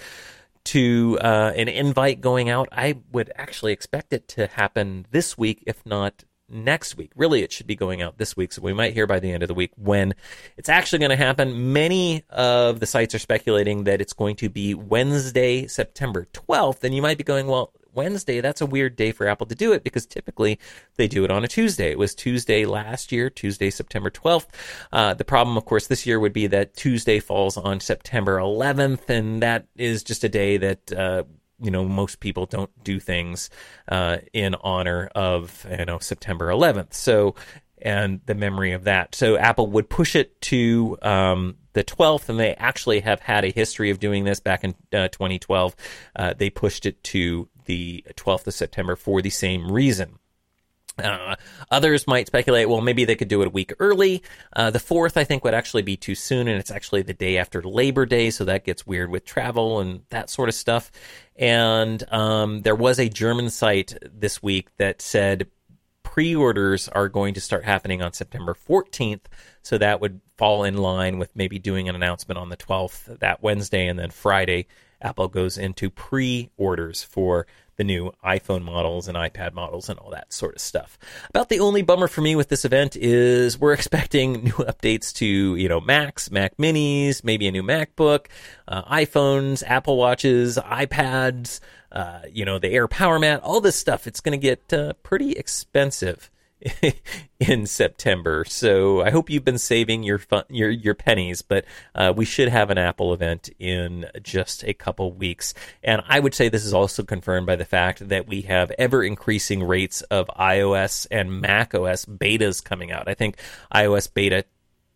to uh, an invite going out. I would actually expect it to happen this week, if not next week. Really, it should be going out this week, so we might hear by the end of the week when it's actually going to happen. Many of the sites are speculating that it's going to be Wednesday, September twelfth, and you might be going, well, Wednesday, that's a weird day for Apple to do it because typically they do it on a Tuesday. It was Tuesday last year, Tuesday, September twelfth. Uh, the problem, of course, this year would be that Tuesday falls on September eleventh, and that is just a day that, uh, you know, most people don't do things uh, in honor of, you know, September eleventh. So, and the memory of that. So Apple would push it to um, the twelfth, and they actually have had a history of doing this back in uh, twenty twelve. Uh, they pushed it to the twelfth of September for the same reason. Uh, others might speculate, well, maybe they could do it a week early. Uh, the fourth, I think, would actually be too soon, and it's actually the day after Labor Day, so that gets weird with travel and that sort of stuff. And um, there was a German site this week that said pre-orders are going to start happening on September fourteenth, so that would fall in line with maybe doing an announcement on the twelfth, that Wednesday, and then Friday, Apple goes into pre-orders for the new iPhone models and iPad models and all that sort of stuff. About the only bummer for me with this event is we're expecting new updates to, you know, Macs, Mac Minis, maybe a new MacBook, uh, iPhones, Apple Watches, iPads, uh, you know, the Air Power Mat, all this stuff. It's going to get uh, pretty expensive in September. So I hope you've been saving your fun, your your pennies, but uh, we should have an Apple event in just a couple weeks. And I would say this is also confirmed by the fact that we have ever increasing rates of iOS and macOS betas coming out. I think iOS beta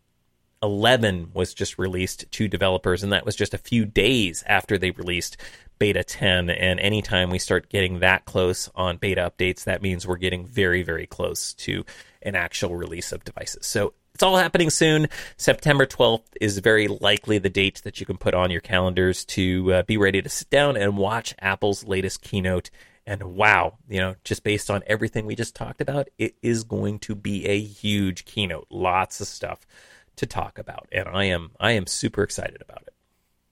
eleven was just released to developers, and that was just a few days after they released beta ten, and anytime we start getting that close on beta updates, that means we're getting very, very close to an actual release of devices. So it's all happening soon. September twelfth is very likely the date that you can put on your calendars to uh, be ready to sit down and watch Apple's latest keynote. And wow, you know, just based on everything we just talked about, it is going to be a huge keynote. Lots of stuff to talk about, and I am I am super excited about it.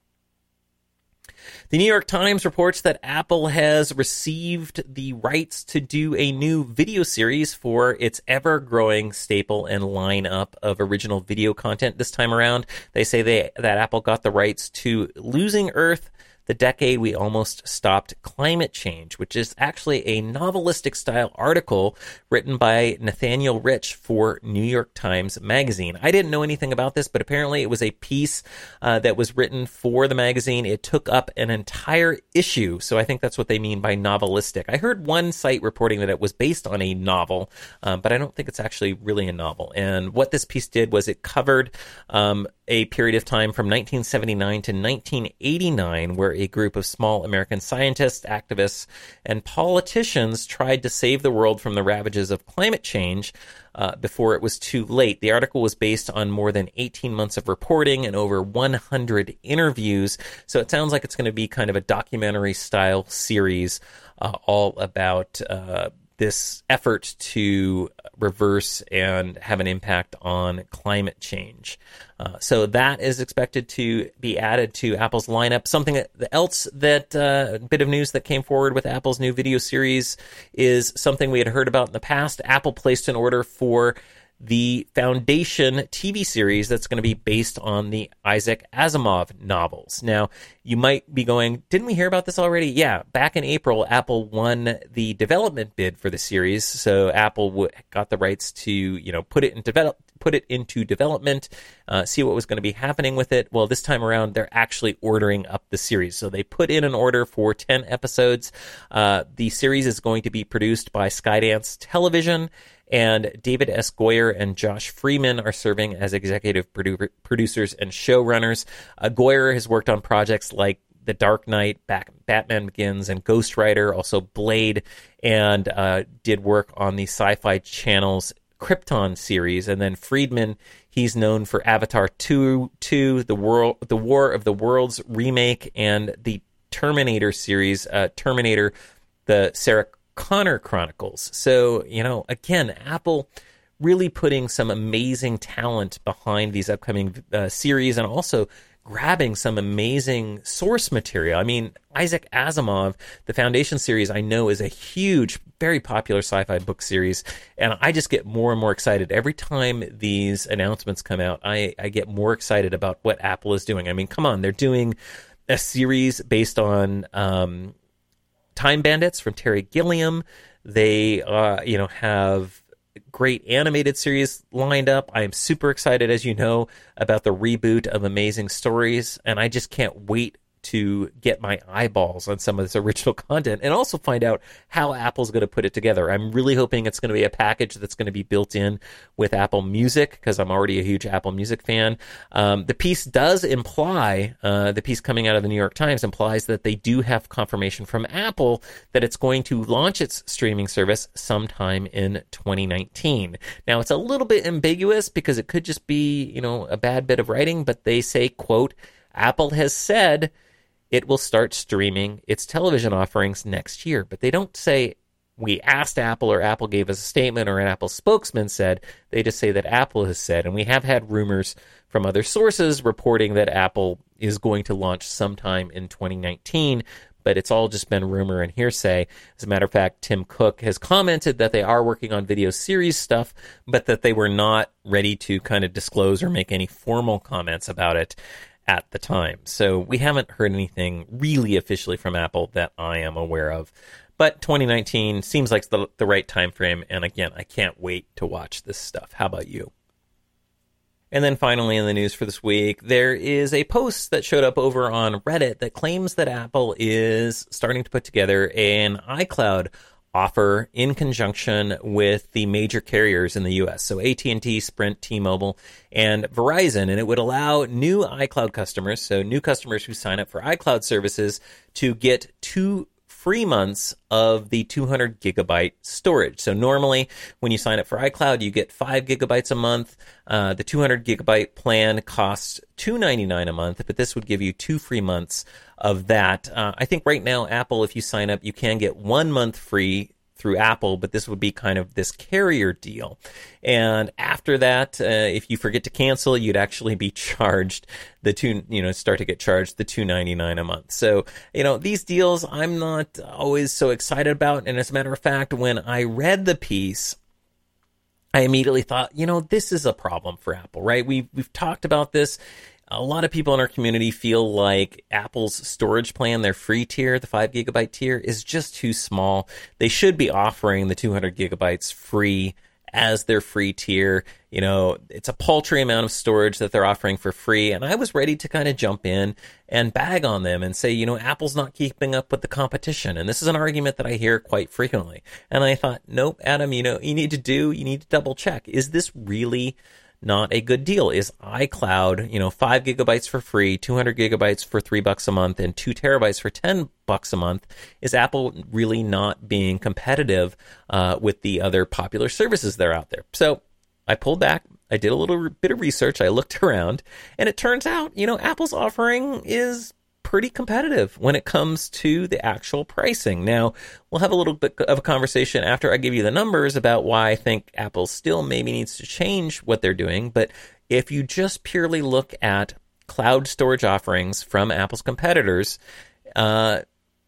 The New York Times reports that Apple has received the rights to do a new video series for its ever-growing staple and lineup of original video content this time around. They say they, that Apple got the rights to Losing Earth, The Decade We Almost Stopped Climate Change, which is actually a novelistic-style article written by Nathaniel Rich for New York Times Magazine. I didn't know anything about this, but apparently it was a piece uh, that was written for the magazine. It took up an entire issue, so I think that's what they mean by novelistic. I heard one site reporting that it was based on a novel, um, but I don't think it's actually really a novel. And what this piece did was it covered um, a period of time from nineteen seventy-nine to nineteen eighty-nine, where a group of small American scientists, activists, and politicians tried to save the world from the ravages of climate change uh, before it was too late. The article was based on more than eighteen months of reporting and over one hundred interviews, so it sounds like it's going to be kind of a documentary-style series uh, all about uh, this effort to reverse and have an impact on climate change. Uh, so that is expected to be added to Apple's lineup. Something else that, uh, bit of news that came forward with Apple's new video series is something we had heard about in the past. Apple placed an order for the Foundation T V series that's going to be based on the Isaac Asimov novels. Now, you might be going, didn't we hear about this already? Yeah, back in April, Apple won the development bid for the series, so Apple w- got the rights to, you know, put it in develop, put it into development, uh, see what was going to be happening with it. Well, this time around, they're actually ordering up the series. So they put in an order for ten episodes. Uh, the series is going to be produced by Skydance Television, and David S. Goyer and Josh Freeman are serving as executive produ- producers and showrunners. Uh, Goyer has worked on projects like The Dark Knight, Back, Batman Begins, and Ghost Rider, also Blade, and uh, did work on the Sci-Fi Channel's Krypton series. And then Friedman, he's known for Avatar two, two the, World, the War of the Worlds remake, and the Terminator series, uh, Terminator, the Sarah Connor Chronicles. So, you know, again, Apple really putting some amazing talent behind these upcoming uh, series, and also grabbing some amazing source material. I mean, Isaac Asimov, the Foundation series, I know is a huge, very popular sci-fi book series, and I just get more and more excited. Every time these announcements come out, I, I get more excited about what Apple is doing. I mean, come on, they're doing a series based on um, Time Bandits from Terry Gilliam. They, uh, you know, have great animated series lined up. I am super excited, as you know, about the reboot of Amazing Stories, and I just can't wait to get my eyeballs on some of this original content and also find out how Apple's going to put it together. I'm really hoping it's going to be a package that's going to be built in with Apple Music, because I'm already a huge Apple Music fan. Um, the piece does imply, uh, the piece coming out of the New York Times implies that they do have confirmation from Apple that it's going to launch its streaming service sometime in twenty nineteen. Now, it's a little bit ambiguous because it could just be, you know, a bad bit of writing, but they say, quote, Apple has said it will start streaming its television offerings next year. But they don't say, we asked Apple, or Apple gave us a statement, or an Apple spokesman said. They just say that Apple has said. And we have had rumors from other sources reporting that Apple is going to launch sometime in twenty nineteen, but it's all just been rumor and hearsay. As a matter of fact, Tim Cook has commented that they are working on video series stuff, but that they were not ready to kind of disclose or make any formal comments about it at the time. So we haven't heard anything really officially from Apple that I am aware of. But twenty nineteen seems like the, the right time frame. And again, I can't wait to watch this stuff. How about you? And then finally in the news for this week, there is a post that showed up over on Reddit that claims that Apple is starting to put together an iCloud offer in conjunction with the major carriers in the U S. So A T and T, Sprint, T-Mobile, and Verizon. And it would allow new iCloud customers, so new customers who sign up for iCloud services, to get two free months of the two hundred gigabyte storage. So normally when you sign up for iCloud, you get five gigabytes a month. Uh, the two hundred gigabyte plan costs two dollars and ninety-nine cents a month, but this would give you two free months of that. Uh, I think right now, Apple, if you sign up, you can get one month free through Apple, but this would be kind of this carrier deal. And after that, uh, if you forget to cancel, you'd actually be charged the two, you know, start to get charged the two dollars and ninety-nine cents a month. So, you know, these deals I'm not always so excited about. And as a matter of fact, when I read the piece, I immediately thought, you know, this is a problem for Apple, right? We've, we've talked about this. A lot of people in our community feel like Apple's storage plan, their free tier, the five gigabyte tier, is just too small. They should be offering the two hundred gigabytes free as their free tier. You know, it's a paltry amount of storage that they're offering for free. And I was ready to kind of jump in and bag on them and say, you know, Apple's not keeping up with the competition. And this is an argument that I hear quite frequently. And I thought, nope, Adam, you know, you need to do, you need to double check. Is this really not a good deal? Is iCloud, you know, five gigabytes for free, two hundred gigabytes for three bucks a month, and two terabytes for ten bucks a month? Is Apple really not being competitive uh, with the other popular services that are out there? So I pulled back. I did a little bit of research. I looked around, and it turns out, you know, Apple's offering is pretty competitive when it comes to the actual pricing. Now, we'll have a little bit of a conversation after I give you the numbers about why I think Apple still maybe needs to change what they're doing. But if you just purely look at cloud storage offerings from Apple's competitors, uh,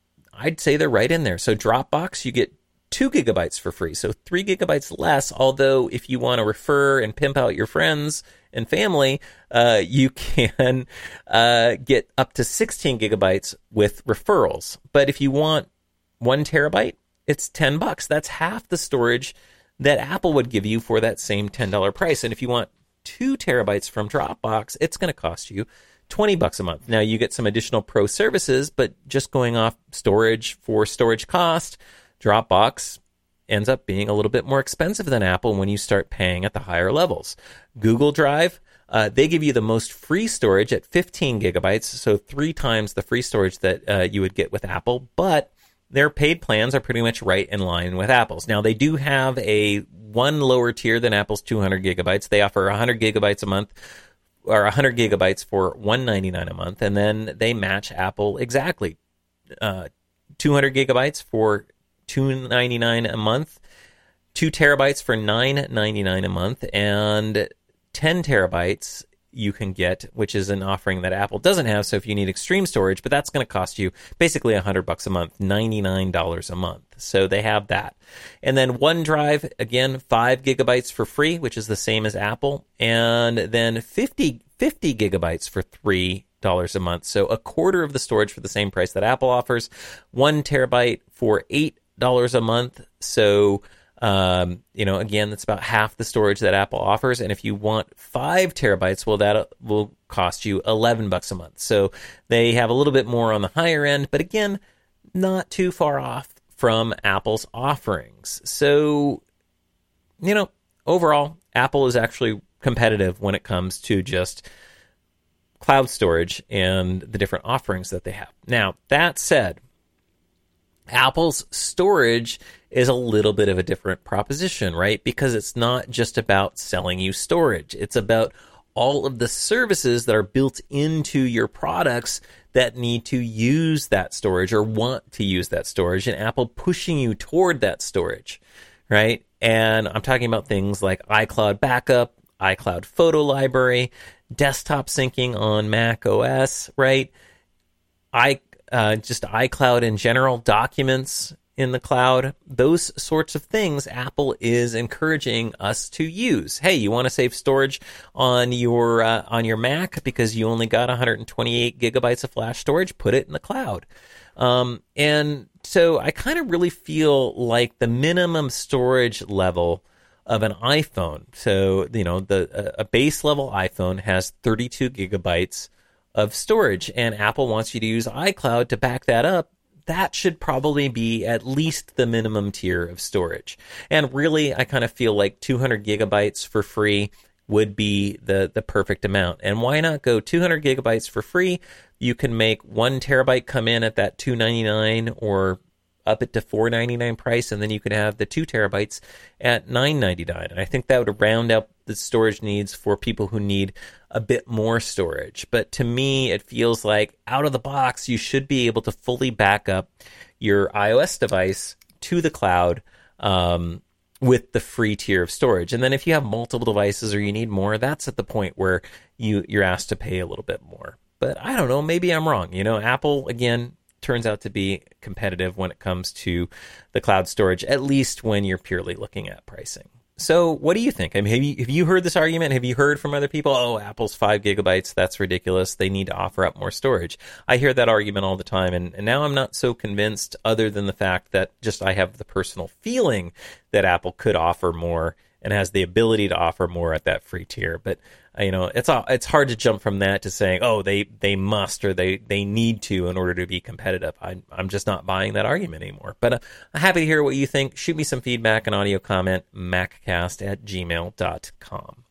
I'd say they're right in there. So Dropbox, you get two gigabytes for free, so three gigabytes less. Although if you want to refer and pimp out your friends and family, uh, you can uh, get up to sixteen gigabytes with referrals. But if you want one terabyte, it's ten bucks. That's half the storage that Apple would give you for that same ten dollars price. And if you want two terabytes from Dropbox, it's going to cost you twenty bucks a month. Now, you get some additional pro services, but just going off storage for storage cost, Dropbox ends up being a little bit more expensive than Apple when you start paying at the higher levels. Google Drive, uh, they give you the most free storage at fifteen gigabytes, so three times the free storage that uh, you would get with Apple, but their paid plans are pretty much right in line with Apple's. Now, they do have a one lower tier than Apple's two hundred gigabytes. They offer one hundred gigabytes a month, or one hundred gigabytes for one dollar and ninety-nine cents a month, and then they match Apple exactly. Uh, two hundred gigabytes for two dollars and ninety-nine cents a month, two terabytes for nine dollars and ninety-nine cents a month, and ten terabytes you can get, which is an offering that Apple doesn't have. So if you need extreme storage, but that's going to cost you basically one hundred bucks a month, ninety-nine dollars a month. So they have that. And then OneDrive, again, five gigabytes for free, which is the same as Apple. And then fifty, fifty gigabytes for three dollars a month. So a quarter of the storage for the same price that Apple offers. One terabyte for eight dollars a month. So Um, you know, again, that's about half the storage that Apple offers. And if you want five terabytes, well, that will cost you eleven bucks a month. So they have a little bit more on the higher end, but again, not too far off from Apple's offerings. So, you know, overall, Apple is actually competitive when it comes to just cloud storage and the different offerings that they have. Now, that said, Apple's storage is a little bit of a different proposition, right? Because it's not just about selling you storage. It's about all of the services that are built into your products that need to use that storage or want to use that storage, and Apple pushing you toward that storage, right? And I'm talking about things like iCloud Backup, iCloud Photo Library, desktop syncing on Mac O S, right? I uh, just iCloud in general, documents in the cloud, those sorts of things Apple is encouraging us to use. Hey, you want to save storage on your uh, on your Mac because you only got one hundred twenty-eight gigabytes of flash storage? Put it in the cloud. Um, and so I kind of really feel like the minimum storage level of an iPhone. So, you know, the a base level iPhone has thirty-two gigabytes of storage, and Apple wants you to use iCloud to back that up. That should probably be at least the minimum tier of storage. And really, I kind of feel like two hundred gigabytes for free would be the, the perfect amount. And why not go two hundred gigabytes for free? You can make one terabyte come in at that two ninety-nine or up it to four ninety-nine price, and then you can have the two terabytes at nine ninety-nine. And I think that would round out the storage needs for people who need a bit more storage. But to me, it feels like out of the box, you should be able to fully back up your iOS device to the cloud um, with the free tier of storage. And then if you have multiple devices or you need more, that's at the point where you, you're asked to pay a little bit more. But I don't know, maybe I'm wrong. You know, Apple, again, turns out to be competitive when it comes to the cloud storage, at least when you're purely looking at pricing. So what do you think? I mean, have you, have you heard this argument? Have you heard from other people? Oh, Apple's five gigabytes, that's ridiculous. They need to offer up more storage. I hear that argument all the time, and, and now I'm not so convinced, other than the fact that just I have the personal feeling that Apple could offer more and has the ability to offer more at that free tier. But uh, you know, it's it's hard to jump from that to saying, oh, they they must or they they need to in order to be competitive. I, I'm just not buying that argument anymore. But uh, I'm happy to hear what you think. Shoot me some feedback, an audio comment, maccast at gmail dot com.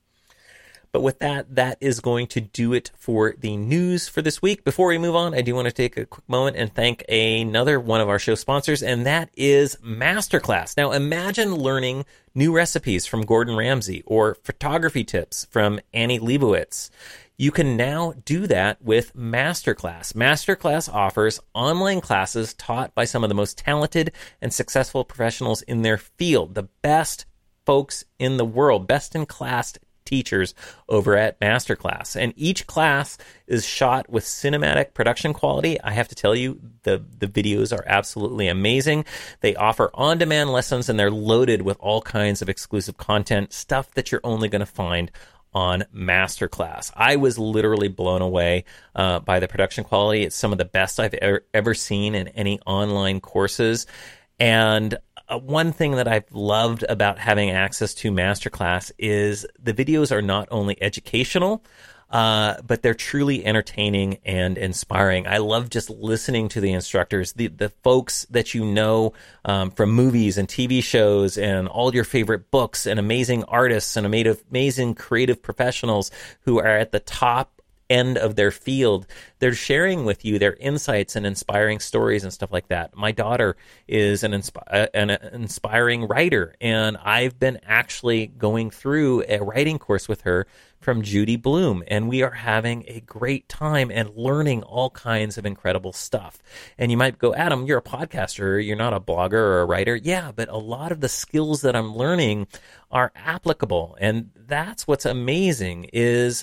But with that, that is going to do it for the news for this week. Before we move on, I do want to take a quick moment and thank another one of our show sponsors, and that is Masterclass. Now, imagine learning new recipes from Gordon Ramsay or photography tips from Annie Leibovitz. You can now do that with Masterclass. Masterclass offers online classes taught by some of the most talented and successful professionals in their field, the best folks in the world, best in class teachers over at Masterclass. And each class is shot with cinematic production quality. I have to tell you, the, the videos are absolutely amazing. They offer on-demand lessons, and they're loaded with all kinds of exclusive content, stuff that you're only going to find on Masterclass. I was literally blown away uh, by the production quality. It's some of the best I've ever, ever seen in any online courses. And Uh, one thing that I've loved about having access to Masterclass is the videos are not only educational, uh, but they're truly entertaining and inspiring. I love just listening to the instructors, the, the folks that you know um, from movies and T V shows and all your favorite books, and amazing artists and amazing creative professionals who are at the top end of their field. They're sharing with you their insights and inspiring stories and stuff like that. My daughter is an, inspi- an inspiring writer, and I've been actually going through a writing course with her from Judy Bloom, and we are having a great time and learning all kinds of incredible stuff. And you might go, Adam, you're a podcaster, you're not a blogger or a writer. Yeah, but a lot of the skills that I'm learning are applicable, and that's what's amazing is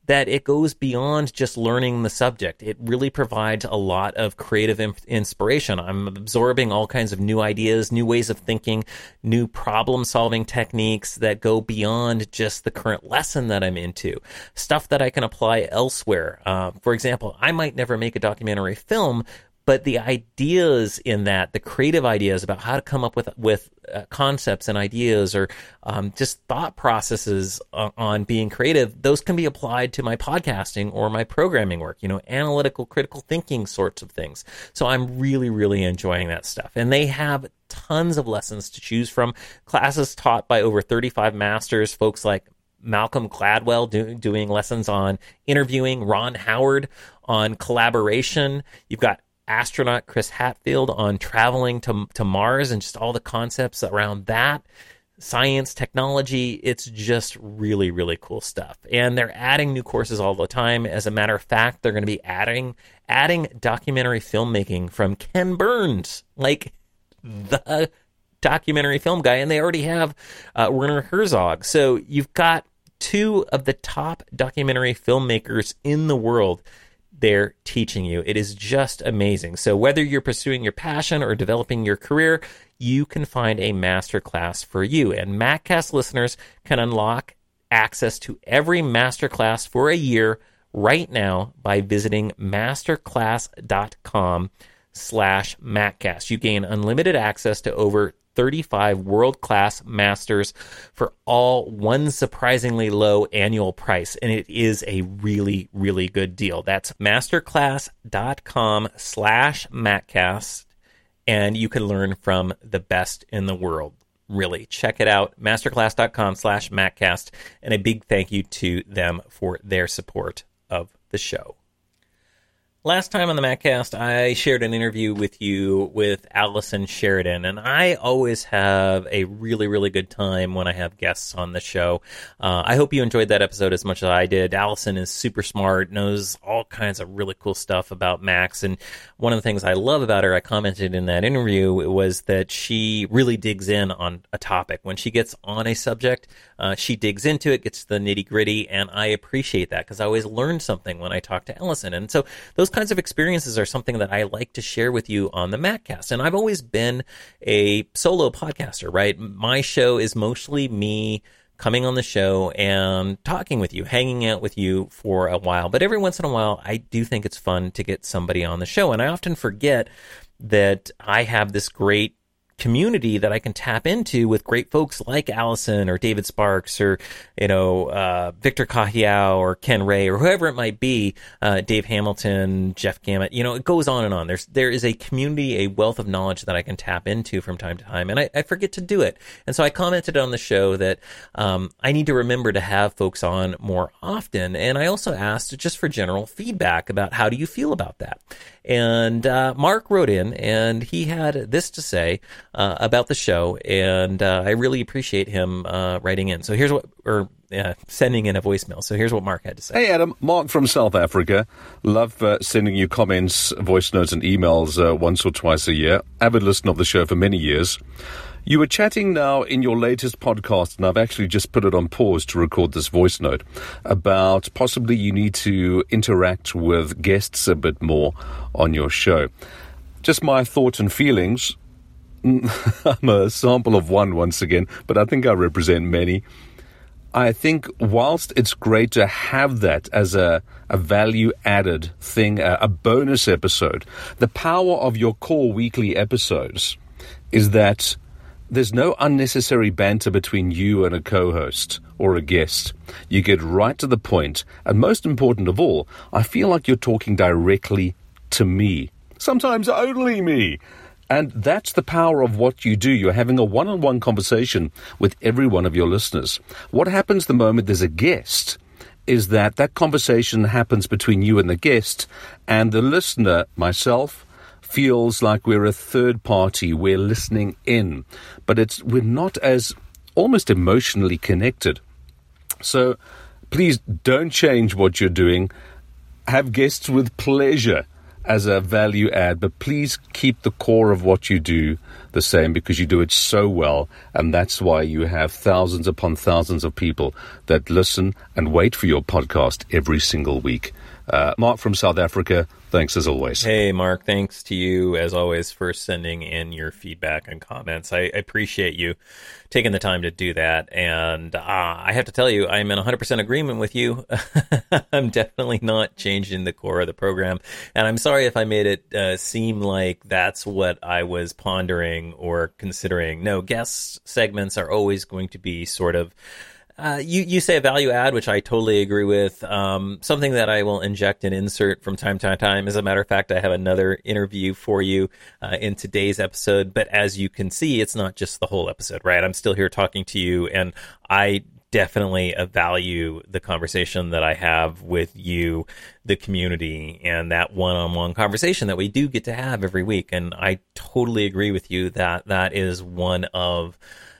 that it goes beyond just learning the subject. It really provides a lot of creative in- inspiration. I'm absorbing all kinds of new ideas, new ways of thinking, new problem-solving techniques that go beyond just the current lesson that I'm into. Stuff that I can apply elsewhere. Uh, for example, I might never make a documentary film, but the ideas in that, the creative ideas about how to come up with with uh, concepts and ideas, or um, just thought processes uh, on being creative, those can be applied to my podcasting or my programming work, you know, analytical, critical thinking sorts of things. So I'm really, really enjoying that stuff. And they have tons of lessons to choose from, classes taught by over thirty-five masters, folks like Malcolm Gladwell do, doing lessons on interviewing, Ron Howard on collaboration. You've got astronaut Chris Hadfield on traveling to to Mars and just all the concepts around that, science, technology. It's just really, really cool stuff. And they're adding new courses all the time. As a matter of fact, they're going to be adding adding documentary filmmaking from Ken Burns, like the documentary film guy, and they already have uh, Werner Herzog. So you've got two of the top documentary filmmakers in the world they're teaching you. It is just amazing. So whether you're pursuing your passion or developing your career, you can find a masterclass for you. And MacCast listeners can unlock access to every masterclass for a year right now by visiting masterclass.com slash MacCast. You gain unlimited access to over thirty-five world-class masters for all one surprisingly low annual price. And it is a really, really good deal. That's masterclass.com slash MacCast. And you can learn from the best in the world. Really, check it out. Masterclass.com slash MacCast. And a big thank you to them for their support of the show. Last time on the MacCast, I shared an interview with you with Allison Sheridan, and I always have a really, really good time when I have guests on the show. Uh, I hope you enjoyed that episode as much as I did. Allison is super smart, knows all kinds of really cool stuff about Macs, and one of the things I love about her, I commented in that interview, was that she really digs in on a topic. When she gets on a subject, uh, she digs into it, gets to the nitty-gritty, and I appreciate that because I always learn something when I talk to Allison. And so those kinds of experiences are something that I like to share with you on the MacCast. And I've always been a solo podcaster, right? My show is mostly me coming on the show and talking with you, hanging out with you for a while. But every once in a while, I do think it's fun to get somebody on the show. And I often forget that I have this great community that I can tap into with great folks like Allison or David Sparks or, you know, uh, Victor Cahiao or Ken Ray or whoever it might be, uh, Dave Hamilton, Jeff Gamet. You know, it goes on and on. There's, there is a community, a wealth of knowledge that I can tap into from time to time, and I, I forget to do it. And so I commented on the show that, um, I need to remember to have folks on more often. And I also asked just for general feedback about how do you feel about that? And uh, Mark wrote in, and he had this to say uh, about the show, and uh, I really appreciate him uh, writing in. So here's what, or uh, sending in a voicemail. So here's what Mark had to say. Hey, Adam. Mark from South Africa. Love uh, sending you comments, voice notes, and emails uh, once or twice a year. Avid listener of the show for many years. You were chatting now in your latest podcast, and I've actually just put it on pause to record this voice note, about possibly you need to interact with guests a bit more on your show. Just my thoughts and feelings. I'm a sample of one once again, but I think I represent many. I think whilst it's great to have that as a, a value-added thing, a, a bonus episode, the power of your core weekly episodes is that there's no unnecessary banter between you and a co-host or a guest. You get right to the point, and most important of all, I feel like you're talking directly to me. Sometimes only me. And that's the power of what you do. You're having a one-on-one conversation with every one of your listeners. What happens the moment there's a guest is that that conversation happens between you and the guest, and the listener, myself, feels like we're a third party, we're listening in, but it's we're not as almost emotionally connected. So please don't change what you're doing. Have guests with pleasure. as a value add, but please keep the core of what you do the same, because you do it so well, and that's why you have thousands upon thousands of people that listen and wait for your podcast every single week. Uh, Mark from South Africa, thanks as always. Hey, Mark, thanks to you, as always, for sending in your feedback and comments. I, I appreciate you taking the time to do that. And uh, I have to tell you, I'm in one hundred percent agreement with you. I'm definitely not changing the core of the program. And I'm sorry if I made it uh, seem like that's what I was pondering or considering. No, guest segments are always going to be sort of Uh, you, you say a value add, which I totally agree with. Um, something that I will inject and insert from time to time. As a matter of fact, I have another interview for you uh, in today's episode. But as you can see, it's not just the whole episode, right? I'm still here talking to you, and I definitely value the conversation that I have with you, the community, and that one-on-one conversation that we do get to have every week. And I totally agree with you that that is one of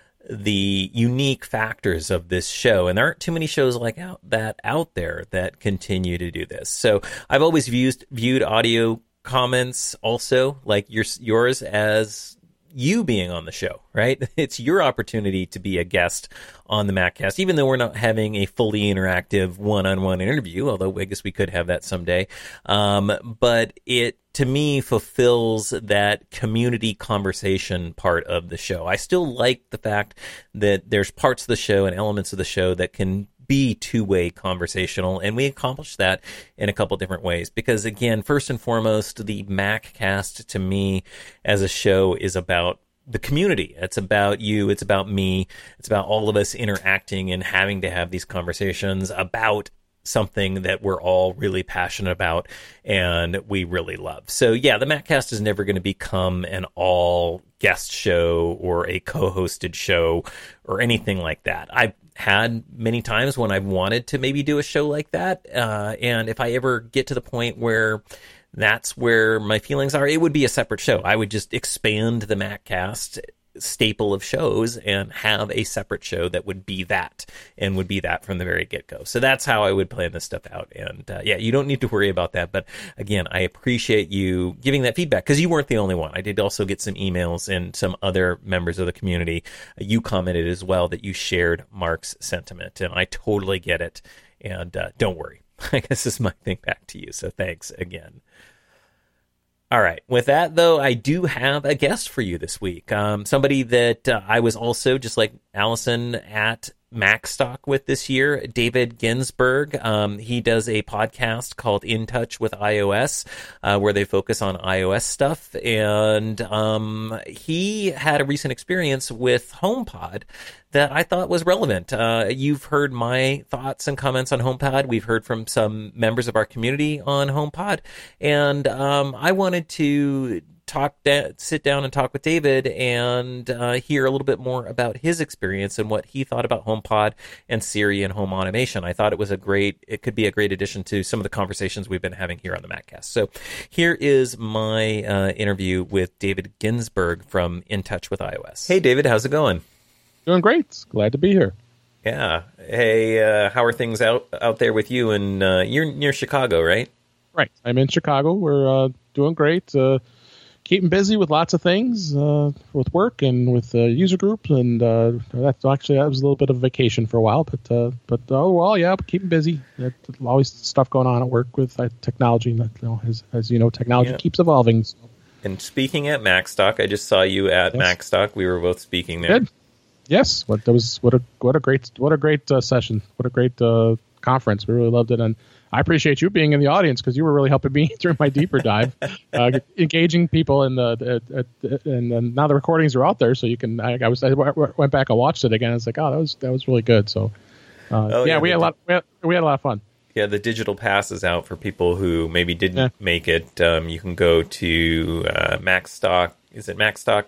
the unique factors of this show, and there aren't too many shows like out, that out there that continue to do this. So I've always viewed viewed audio comments also like your, yours as you being on the show, right? It's your opportunity to be a guest on the MacCast, even though we're not having a fully interactive one-on-one interview, although I guess we could have that someday. Um, but it, to me, fulfills that community conversation part of the show. I still like the fact that there's parts of the show and elements of the show that can be two-way conversational, and we accomplish that in a couple different ways. Because again, first and foremost, the MacCast to me as a show is about the community. It's about you. It's about me. It's about all of us interacting and having to have these conversations about something that we're all really passionate about and we really love. So yeah, the MacCast is never going to become an all guest show or a co-hosted show or anything like that. I've had many times when I've wanted to maybe do a show like that. Uh, and if I ever get to the point where that's where my feelings are, it would be a separate show. I would just expand the MacCast staple of shows and have a separate show that would be that and would be that from the very get-go. So that's how I would plan this stuff out. And uh, yeah, you don't need to worry about that. But again, I appreciate you giving that feedback, because you weren't the only one. I did also get some emails and some other members of the community. You commented as well that you shared Mark's sentiment, and I totally get it. And uh, don't worry. I guess this is my thing back to you. So thanks again. All right. With that, though, I do have a guest for you this week. Um, somebody that uh, I was also, just like Allison, at MacStock with this year, David Ginsburg. Um, he does a podcast called In Touch with iOS, uh, where they focus on iOS stuff. And um, he had a recent experience with HomePod that I thought was relevant. Uh, you've heard my thoughts and comments on HomePod. We've heard from some members of our community on HomePod. And um, I wanted to talk, da- sit down and talk with David and uh, hear a little bit more about his experience and what he thought about HomePod and Siri and home automation. I thought it was a great, it could be a great addition to some of the conversations we've been having here on the MacCast. So here is my uh, interview with David Ginsburg from In Touch with iOS. Hey, David, how's it going? Doing great. Glad to be here. Yeah. Hey, uh, how are things out out there with you? And uh, you're near Chicago, right? Right. I'm in Chicago. We're uh, doing great. Uh, keeping busy with lots of things, uh, with work and with uh, user groups, and uh, that's actually that was a little bit of vacation for a while. But uh, but oh well, yeah, keeping busy. There's always stuff going on at work with uh, technology. You know, as as you know, technology yeah. keeps evolving. So. And speaking at MacStock, I just saw you at yes. MacStock. We were both speaking there. Good. Yes, what that was what a what a great what a great uh, session. What a great uh, conference. We really loved it, and I appreciate you being in the audience because you were really helping me through my deeper dive, uh, engaging people in the uh, uh, and, and now the recordings are out there, so you can. I, I was I went back and watched it again. I was like, oh, that was that was really good. So uh, oh, yeah, yeah we had a lot. We had, we had a lot of fun. Yeah, the digital pass is out for people who maybe didn't yeah. make it. Um, you can go to uh, MacStock. Is it MacStock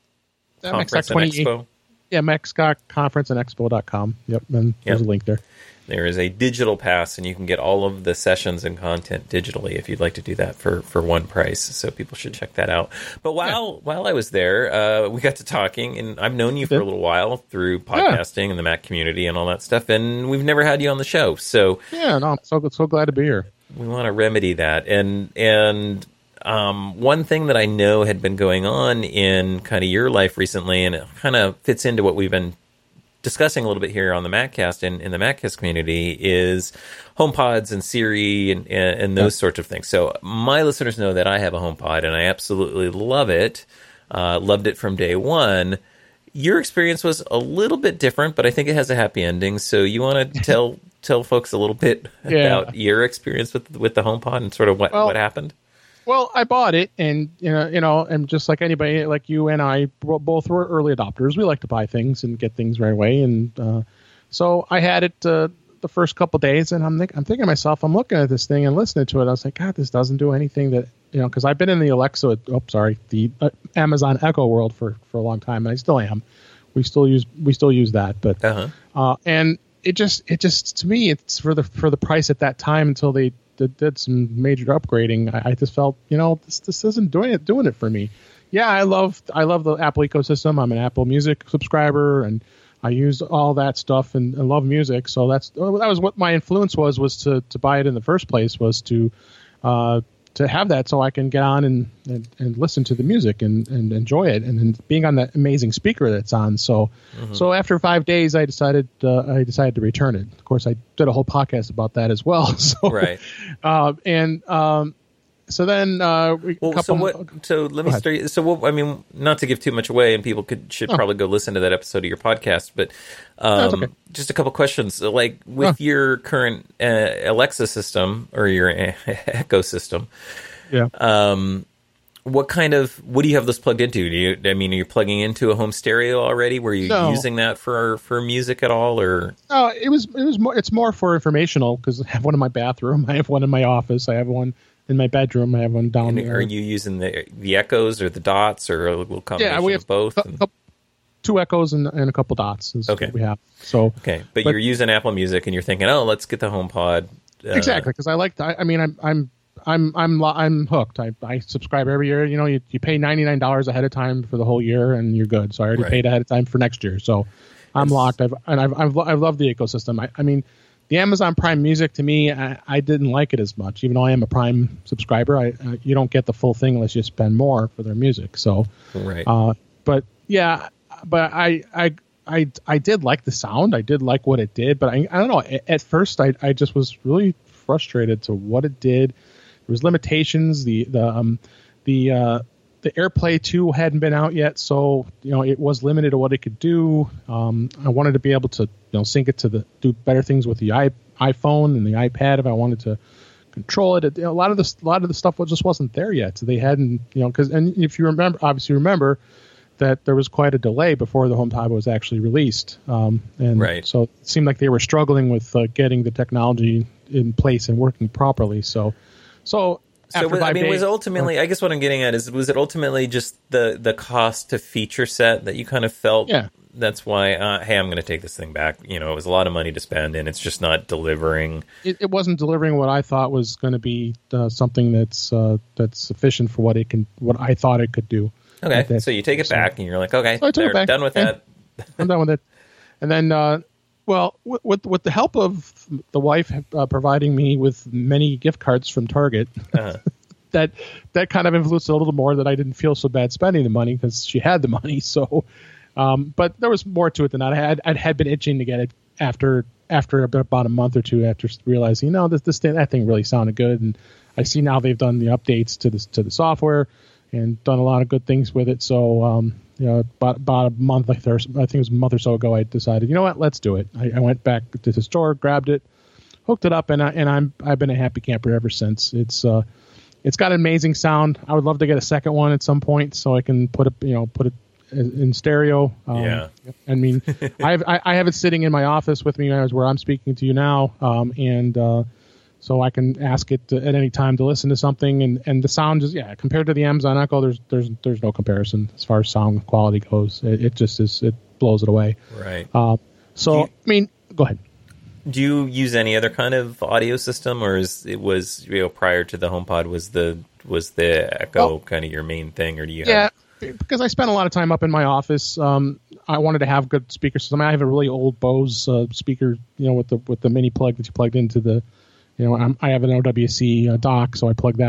yeah, Conference MacStock and Expo? Yeah, MacStock Conference and Expo dot com. Yep, and there's yep. a link there. There is a digital pass, and you can get all of the sessions and content digitally if you'd like to do that for, for one price. So people should check that out. But while yeah. while I was there, uh, we got to talking, and I've known you for a little while through podcasting yeah. and the Mac community and all that stuff, and we've never had you on the show. So yeah, no, I'm so so glad to be here. We want to remedy that, and and um, one thing that I know had been going on in kind of your life recently, and it kind of fits into what we've been discussing a little bit here on the Maccast and in the Maccast community, is HomePods and Siri and, and, and those yeah. sorts of things. So my listeners know that I have a HomePod, and I absolutely love it. Uh, loved it from day one. Your experience was a little bit different, but I think it has a happy ending. So you want to tell tell folks a little bit yeah. about your experience with with the HomePod and sort of what, well, what happened? Well, I bought it, and you know, you know, and just like anybody, like you and I, both were early adopters. We like to buy things and get things right away, and uh, so I had it uh, the first couple days, and I'm think, I'm thinking to myself, I'm looking at this thing and listening to it. I was like, God, this doesn't do anything that, you know, because I've been in the Alexa, oh, sorry, the uh, Amazon Echo world for, for a long time, and I still am. We still use we still use that, but uh-huh. uh, and it just it just to me, it's for the for the price at that time until they did, did some major upgrading. I, I just felt, you know, this this isn't doing it doing it for me. Yeah, I love I love the Apple ecosystem. I'm an Apple Music subscriber, and I use all that stuff and, and love music. So that's that was what my influence was was to to buy it in the first place, was to uh, to have that so I can get on and, and, and listen to the music and, and enjoy it, and, and being on that amazing speaker that's on. So mm-hmm. so after five days, I decided uh, I decided to return it. Of course, I did a whole podcast about that as well. So right, uh, and um, so then uh, we, well, couple, so what? So let me start. So what? I mean, not to give too much away, and people could should oh. probably go listen to that episode of your podcast. But um, no, okay. just a couple questions. Like with oh. your current uh, Alexa system or your Echo system, yeah. Um, what kind of what do you have this plugged into? Do you? I mean, are you plugging into a home stereo already? Were you no. using that for for music at all, or? No, it was it was more. It's more for informational, because I have one in my bathroom, I have one in my office, I have one in my bedroom, I have one down and there. Are you using the the Echoes or the Dots, or a little combination yeah, we have of both? A, a, two Echoes and, and a couple Dots is okay. what we have. So okay, but, but you're using Apple Music, and you're thinking, oh, let's get the HomePod. Uh, exactly, because I like. To, I, I mean, I'm I'm I'm I'm I'm hooked. I, I subscribe every year. You know, you, you pay ninety-nine dollars ahead of time for the whole year, and you're good. So I already right. paid ahead of time for next year. So I'm it's, locked. I've and I've I've I've loved the ecosystem. I, I mean. The Amazon Prime Music, to me, I, I didn't like it as much. Even though I am a Prime subscriber, I, uh, you don't get the full thing unless you spend more for their music. So, right. Uh, but yeah, but I, I, I, I did like the sound. I did like what it did. But I, I don't know. At, at first, I, I just was really frustrated to what it did. There was limitations. The, the, um, the, uh, the AirPlay two hadn't been out yet, so you know it was limited to what it could do. Um, I wanted to be able to you know sync it to the do better things with the i iPhone and the iPad if I wanted to control it. A lot of the a lot of the stuff just wasn't there yet. So they hadn't you know because and if you remember, obviously remember that there was quite a delay before the HomePod was actually released, um, and right. so it seemed like they were struggling with uh, getting the technology in place and working properly. So, so. So was, I mean, days, was ultimately, uh, I guess what I'm getting at is, was it ultimately just the, the cost to feature set that you kind of felt? Yeah. That's why, uh, hey, I'm going to take this thing back. You know, it was a lot of money to spend, and it's just not delivering. It, it wasn't delivering what I thought was going to be uh, something that's uh, that's sufficient for what it can, what I thought it could do. Okay, that, so you take it so, back, and you're like, okay, so I took it back. Done with yeah. that. I'm done with it. And then, uh, well, with, with with the help of the wife uh, providing me with many gift cards from Target. Uh-huh. That that kind of influenced a little more, that I didn't feel so bad spending the money because she had the money. So, um, but there was more to it than that. I had I had been itching to get it after after about a month or two after realizing, you know, this this thing, that thing really sounded good, and I see now they've done the updates to the to the software and done a lot of good things with it. So, um, you know, about about a month, like there, I think it was a month or so ago, I decided, you know what, let's do it. I, I went back to the store, grabbed it, hooked it up, and I, and I'm I've been a happy camper ever since. It's uh. It's got an amazing sound. I would love to get a second one at some point so I can put it, you know, put it in stereo. Um, yeah. I mean, I have I, I have it sitting in my office with me as where I'm speaking to you now, um, and uh, so I can ask it to, at any time to listen to something, and, and the sound is yeah compared to the Amazon Echo, there's there's there's no comparison as far as sound quality goes. It, it just is it blows it away. Right. Uh, so you- I mean, go ahead. Do you use any other kind of audio system, or is it was you know prior to the HomePod was the was the Echo well, kind of your main thing, or do you? Yeah, have... because I spent a lot of time up in my office. Um, I wanted to have good speaker system. I have a really old Bose uh, speaker, you know, with the with the mini plug that you plugged into the, you know, I'm, I have an O W C uh, dock, so I plug that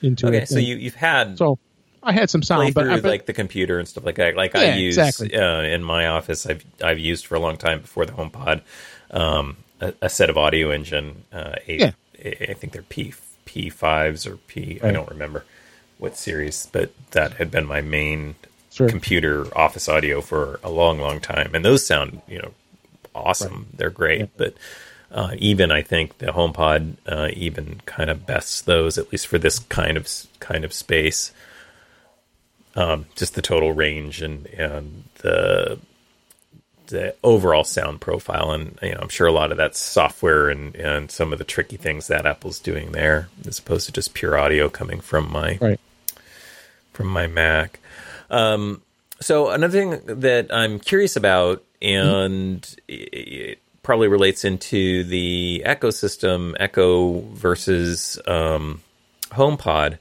into okay, it. so you you've had so I had some sound, but, through I, but like the computer and stuff like that. Like yeah, I use exactly. uh, in my office, I've I've used for a long time before the HomePod um, a, a set of Audio Engine. Uh, eight, Yeah. I think they're P P fives or P. Right. I don't remember what series, but that had been my main Sure. computer office audio for a long, long time, and those sound you know awesome. Right. They're great, Yeah. but. Uh, even I think the HomePod uh, even kind of bests those, at least for this kind of kind of space. Um, just the total range and, and the the overall sound profile, and you know, I'm sure a lot of that's software and, and some of the tricky things that Apple's doing there, as opposed to just pure audio coming from my right. from my Mac. Um, so another thing that I'm curious about, and mm-hmm. it, probably relates into the Echo system, Echo versus um, HomePod,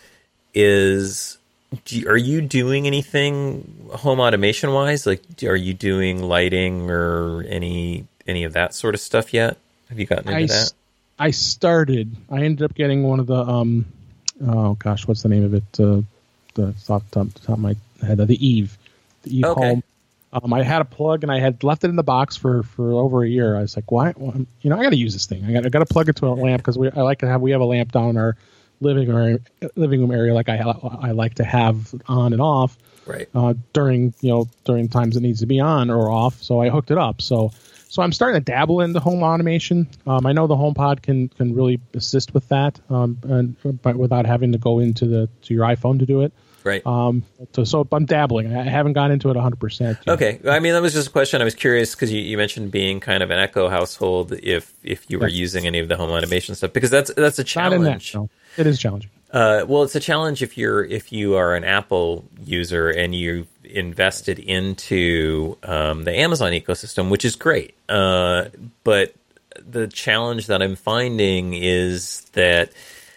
is do, are you doing anything home automation wise? Like, are you doing lighting or any any of that sort of stuff yet? Have you gotten into I, that? I started. I ended up getting one of the um, oh gosh, what's the name of it? Uh, the top, top, top of my head, the Eve, the Eve Okay. Home. Um, I had a plug and I had left it in the box for, for over a year. I was like, why? Well, you know, I got to use this thing. I got I got to plug it to a lamp because we I like to have we have a lamp down in our living room living room area. Like I I like to have on and off Right. uh, during you know during times it needs to be on or off. So I hooked it up. So so I'm starting to dabble into home automation. Um, I know the HomePod can can really assist with that, um, and but without having to go into the to your iPhone to do it. Right. Um, so, so I'm dabbling. I haven't gone into it one hundred percent yet. Okay. I mean, that was just a question. I was curious because you, you mentioned being kind of an Echo household. If if you were Yes. using any of the home automation stuff, because that's that's a Not in that. challenge. No. It is challenging. Uh, well, it's a challenge if you're if you are an Apple user and you invested into um, the Amazon ecosystem, which is great. Uh, but the challenge that I'm finding is that.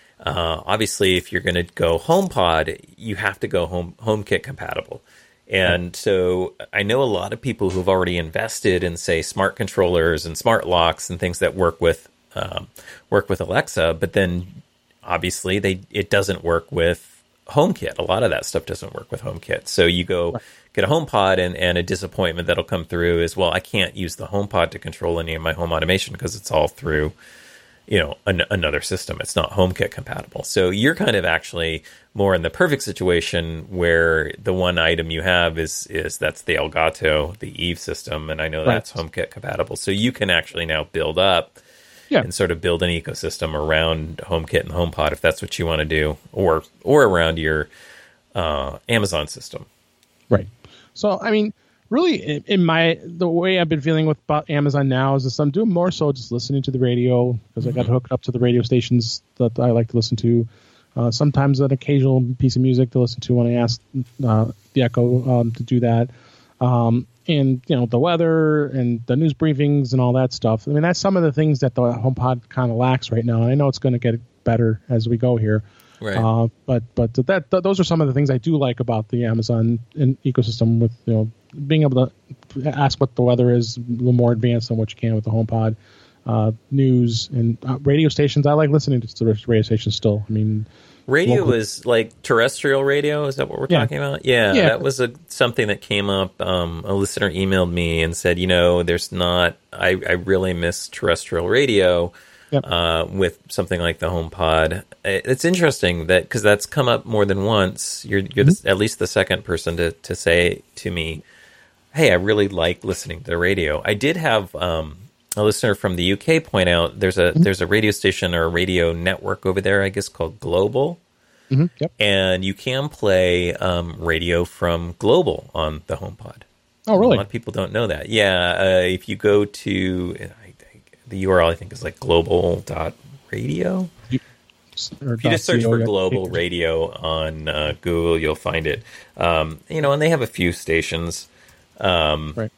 Uh, obviously, if you're going to go HomePod, you have to go home HomeKit compatible. And so I know a lot of people who've already invested in, say, smart controllers and smart locks and things that work with um, work with Alexa, but then obviously they it doesn't work with HomeKit. A lot of that stuff doesn't work with HomeKit. So you go Right. get a HomePod, and, and a disappointment that'll come through is, well, I can't use the HomePod to control any of my home automation because it's all through you know, an, another system. It's not HomeKit compatible. So you're kind of actually more in the perfect situation where the one item you have is is that's the Elgato, the Eve system, and I know Right. that's HomeKit compatible. So you can actually now build up Yeah. and sort of build an ecosystem around HomeKit and HomePod if that's what you want to do, or or around your uh, Amazon system. Right. So, I mean, really, in, in my the way I've been feeling with about Amazon now is this, I'm doing more so just listening to the radio because I got hooked up to the radio stations that I like to listen to. Uh, sometimes an occasional piece of music to listen to when I ask uh, the Echo um, to do that. Um, and, you know, the weather and the news briefings and all that stuff. I mean, that's some of the things that the HomePod kind of lacks right now. And I know it's going to get better as we go here. Right. Uh, but but that, that those are some of the things I do like about the Amazon in, ecosystem, with you know being able to ask what the weather is a little more advanced than what you can with the HomePod. Uh, news and uh, radio stations. I like listening to the radio stations still. I mean, Radio local- is like terrestrial radio. Is that what we're Yeah. talking about? Yeah, Yeah. that was a something that came up. Um, a listener emailed me and said, you know, there's not. I, I really miss terrestrial radio. Yep. Uh, with something like the HomePod, it's interesting that because that's come up more than once. You're, you're Mm-hmm. the, at least the second person to, to say to me, "Hey, I really like listening to the radio." I did have um, a listener from the U K point out there's a Mm-hmm. there's a radio station or a radio network over there, I guess called Global, mm-hmm, yep. and you can play um, radio from Global on the HomePod. Oh, really? A lot of people don't know that. Yeah, uh, if you go to I, I, the U R L, I think is like global dot radio. Or If you just search .co, for yeah. Global Radio on uh, Google, you'll find it. Um, you know, and they have a few stations, um, Right.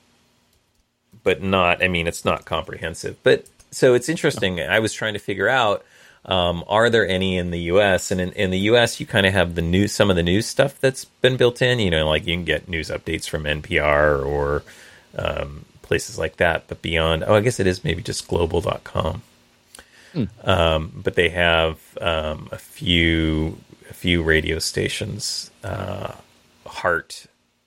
but not. I mean, it's not comprehensive. But so it's interesting. I was trying to figure out: um, are there any in the U S? And in, in the U S, you kind of have the news, some of the news stuff that's been built in. You know, like you can get news updates from N P R or um, places like that. But beyond, oh, I guess it is maybe just global dot com. Hmm. Um, but they have um, a few a few radio stations. Uh, Heart,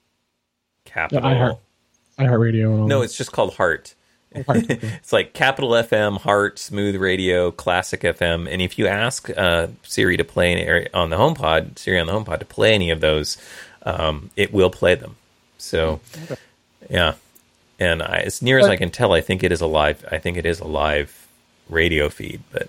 Capital. Yeah, iHeart, iHeartRadio. No, it's just called Heart. Oh, Heart, okay. It's like Capital F M, Heart, Smooth Radio, Classic F M. And if you ask uh, Siri to play any, on the HomePod, Siri on the HomePod to play any of those, um, it will play them. So, okay. yeah. And I, as near as but, I can tell, I think it is a live. I think it is a live radio feed. But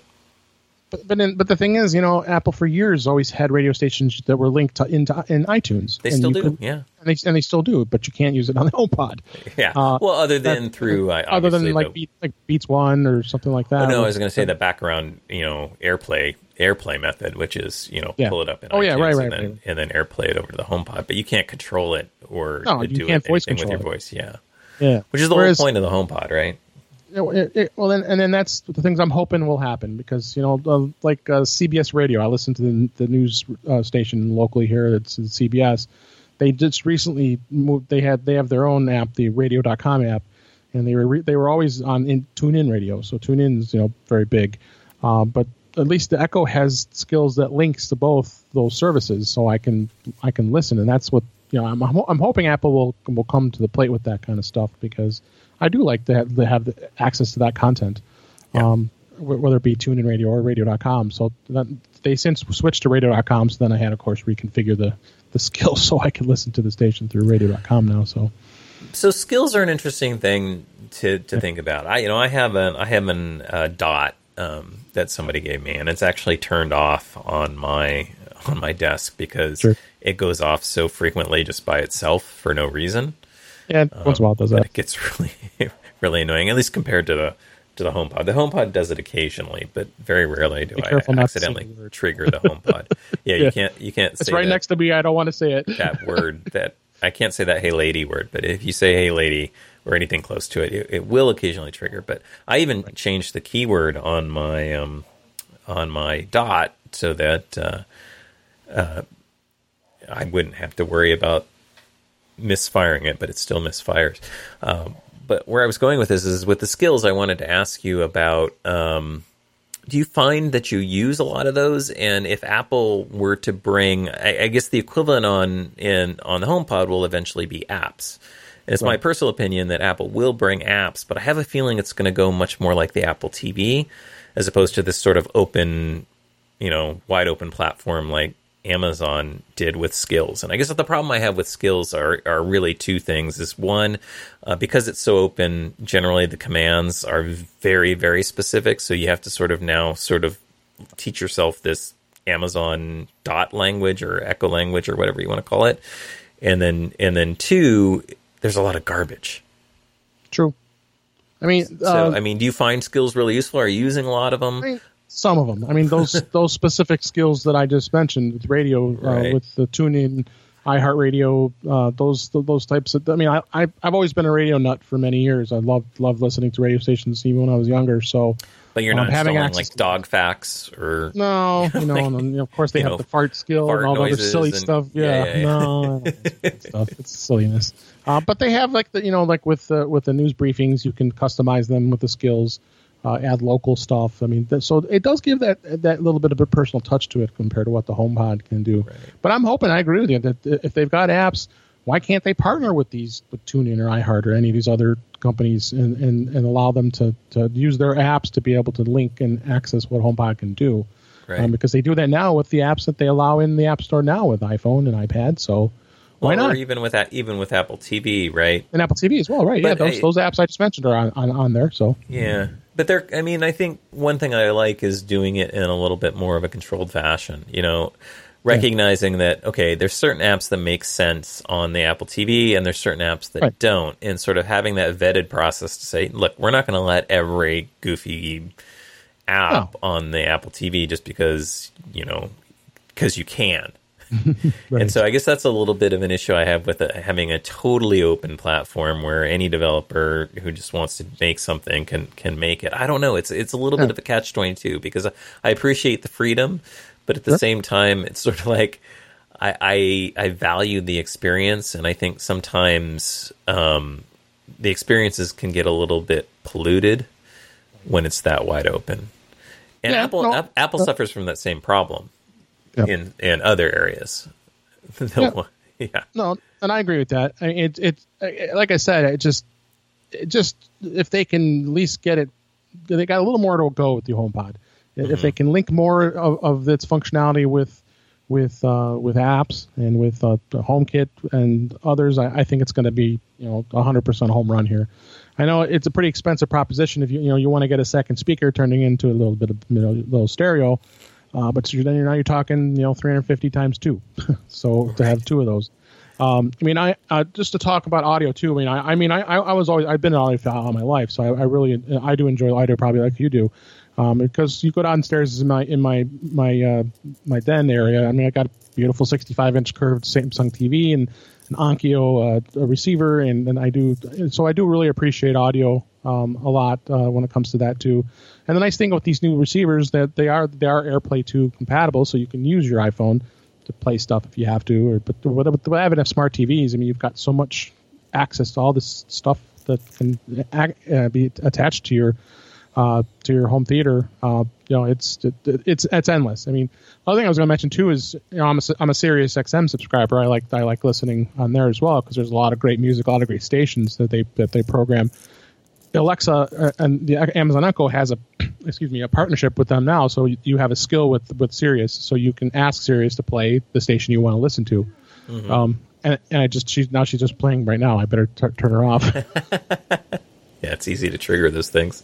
but but, in, but the thing is, you know, Apple for years always had radio stations that were linked to, into in iTunes. They still do, could, yeah. And they and they still do, but you can't use it on the HomePod. Yeah. Uh, well, other than that, through uh, other than like the, Beat, like Beats One or something like that. Oh no, I was going to say the background, you know, AirPlay AirPlay method, which is you know yeah. pull it up in oh iTunes yeah, right, right, and, then, right. and then AirPlay it over to the HomePod, but you can't control it or no, do you can't it, voice anything control with your it. voice. Yeah. Yeah. Which is the Whereas, whole point of the HomePod, right? It, it, well, then, and then that's the things I'm hoping will happen because, you know, uh, like uh, C B S Radio, I listen to the, the news uh, station locally here that's C B S. They just recently moved, they had, they have their own app, the radio dot com app, and they were, re, they were always on in, TuneIn Radio. So TuneIn's, you know, very big. Uh, but at least the Echo has skills that links to both those services so I can, I can listen. And that's what, you know, I'm, I'm hoping Apple will, will come to the plate with that kind of stuff because I do like to have, to have the access to that content, yeah. um, whether it be TuneIn Radio or radio dot com. So that, they since switched to radio dot com, so then I had, of course, reconfigure the, the skills so I could listen to the station through radio dot com now. So, so skills are an interesting thing to, to yeah. think about. I you know I have an I have an uh, dot um, that somebody gave me, and it's actually turned off on my on my desk because sure. it goes off so frequently just by itself for no reason. Yeah, once in a while it does that. It gets really, really annoying, at least compared to the to the HomePod. The HomePod does it occasionally, but very rarely do Be I accidentally trigger the HomePod. Yeah, yeah, you can't you can't. It's say right that, next to me. I don't want to say it. That word that I can't say that "Hey lady" word, but if you say "Hey lady" or anything close to it, it, it will occasionally trigger. But I even right. changed the keyword on my um on my dot so that uh, uh, I wouldn't have to worry about misfiring it, but it still misfires. Um, but where I was going with this is with the skills, I wanted to ask you about, um, do you find that you use a lot of those? And if Apple were to bring, I, I guess the equivalent on in on the HomePod will eventually be apps. And it's right. my personal opinion that Apple will bring apps, but I have a feeling it's going to go much more like the Apple T V as opposed to this sort of open, you know, wide open platform like Amazon did with skills. And I guess that the problem I have with skills are are really two things. Is one, uh, because it's so open, generally the commands are very, very specific. So you have to sort of now sort of teach yourself this Amazon dot language or Echo language or whatever you want to call it. And then, and then two, there's a lot of garbage. True. I mean, so, uh, I mean, do you find skills really useful? Are you using a lot of them? I mean, some of them. I mean, those those specific skills that I just mentioned with radio, right. uh, with the TuneIn, iHeartRadio, uh, those those types of. I mean, I, I I've always been a radio nut for many years. I loved loved listening to radio stations even when I was younger. So, but you're not um, having installing access like dog facts or no, you know, like, and, and of course they have know, the fart skill fart and all the other silly and, stuff. Yeah, yeah, yeah, yeah. no, it's stuff. It's silliness. Uh, but they have like the you know like with the, with the news briefings, you can customize them with the skills. Uh, add local stuff. I mean, th- so it does give that that little bit of a personal touch to it compared to what the HomePod can do. Right. But I'm hoping, I agree with you, that if they've got apps, why can't they partner with these, with TuneIn or iHeart or any of these other companies and, and, and allow them to, to use their apps to be able to link and access what HomePod can do? Right. Um, because they do that now with the apps that they allow in the App Store now with iPhone and iPad. So why well, not? Or even with that, even with Apple T V, right? And Apple T V as well, right? But yeah, those, I, those apps I just mentioned are on, on, on there. So yeah. But there, I mean, I think one thing I like is doing it in a little bit more of a controlled fashion. You know, recognizing yeah. that okay, there's certain apps that make sense on the Apple T V, and there's certain apps that right. don't, and sort of having that vetted process to say, look, we're not going to let every goofy app no. on the Apple T V just because you know, because you can. Right. And so I guess that's a little bit of an issue I have with it, having a totally open platform where any developer who just wants to make something can can make it. I don't know. It's it's a little yeah. bit of a catch twenty-two because I appreciate the freedom, but at the sure. same time, it's sort of like I, I I value the experience, and I think sometimes um, the experiences can get a little bit polluted when it's that wide open. And yeah, Apple no, Apple no. suffers from that same problem. Yep. in in other areas. Yeah. yeah. No, and I agree with that. I mean, it, it, like I said, it just, it just if they can at least get it, they got a little more to go with the HomePod. Mm-hmm. If they can link more of, of its functionality with, with, uh, with apps and with uh, the HomeKit and others, I, I think it's going to be, you know, a hundred percent home run here. I know it's a pretty expensive proposition if you, you know, you want to get a second speaker turning into a little bit of, you know, little stereo. Uh, but so then you're now you're talking, you know, three hundred fifty times two. So to have two of those. Um, I mean, I uh, just to talk about audio too. I mean, I, I mean, I, I was always I've been an audiophile all my life, so I, I really I do enjoy audio probably like you do, um, because you go downstairs in my in my my uh, my den area. I mean, I got a beautiful sixty-five inch curved Samsung T V and an Onkyo uh, a receiver, and, and I do so I do really appreciate audio um, a lot uh, when it comes to that too. And the nice thing with these new receivers that they are they are AirPlay two compatible, so you can use your iPhone to play stuff if you have to. Or but with having a smart T Vs, I mean, you've got so much access to all this stuff that can uh, be attached to your uh, to your home theater. Uh, you know, it's it, it's it's endless. I mean, the other thing I was going to mention too is, you know, I'm a I'm a Sirius X M subscriber. I like I like listening on there as well because there's a lot of great music, a lot of great stations that they that they program. Alexa uh, and the Amazon Echo has a excuse me a partnership with them now, so you, you have a skill with with Sirius, so you can ask Sirius to play the station you want to listen to. Mm-hmm. Um, and and I just she's now she's just playing right now. I better t- turn her off. Yeah, it's easy to trigger those things.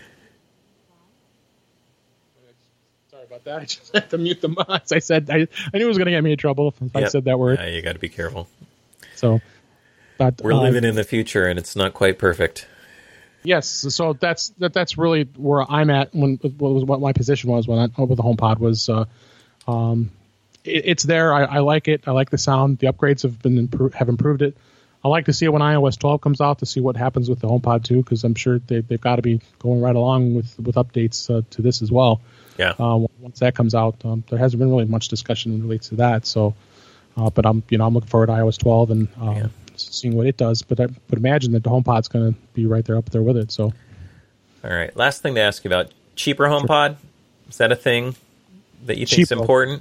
Sorry about that. I just had to mute the mods. I said I, I knew it was going to get me in trouble if yep. I said that word. Yeah, you got to be careful. So, but we're uh, living in the future, and it's not quite perfect. Yes, so that's that, that's really where I'm at. When what, what my position was when I with the HomePod was, uh, um, it, it's there. I, I like it. I like the sound. The upgrades have been impro- have improved it. I like to see it when i O S twelve comes out to see what happens with the HomePod too, because I'm sure they, they've got to be going right along with with updates uh, to this as well. Yeah. Uh, once that comes out, um, there hasn't been really much discussion related to that. So, uh, but I'm you know I'm looking forward to i O S twelve and. Um, yeah. Seeing what it does, but I would imagine that the HomePod's going to be right there up there with it. So, all right. Last thing to ask you about: cheaper HomePod. Is that a thing that you think is important?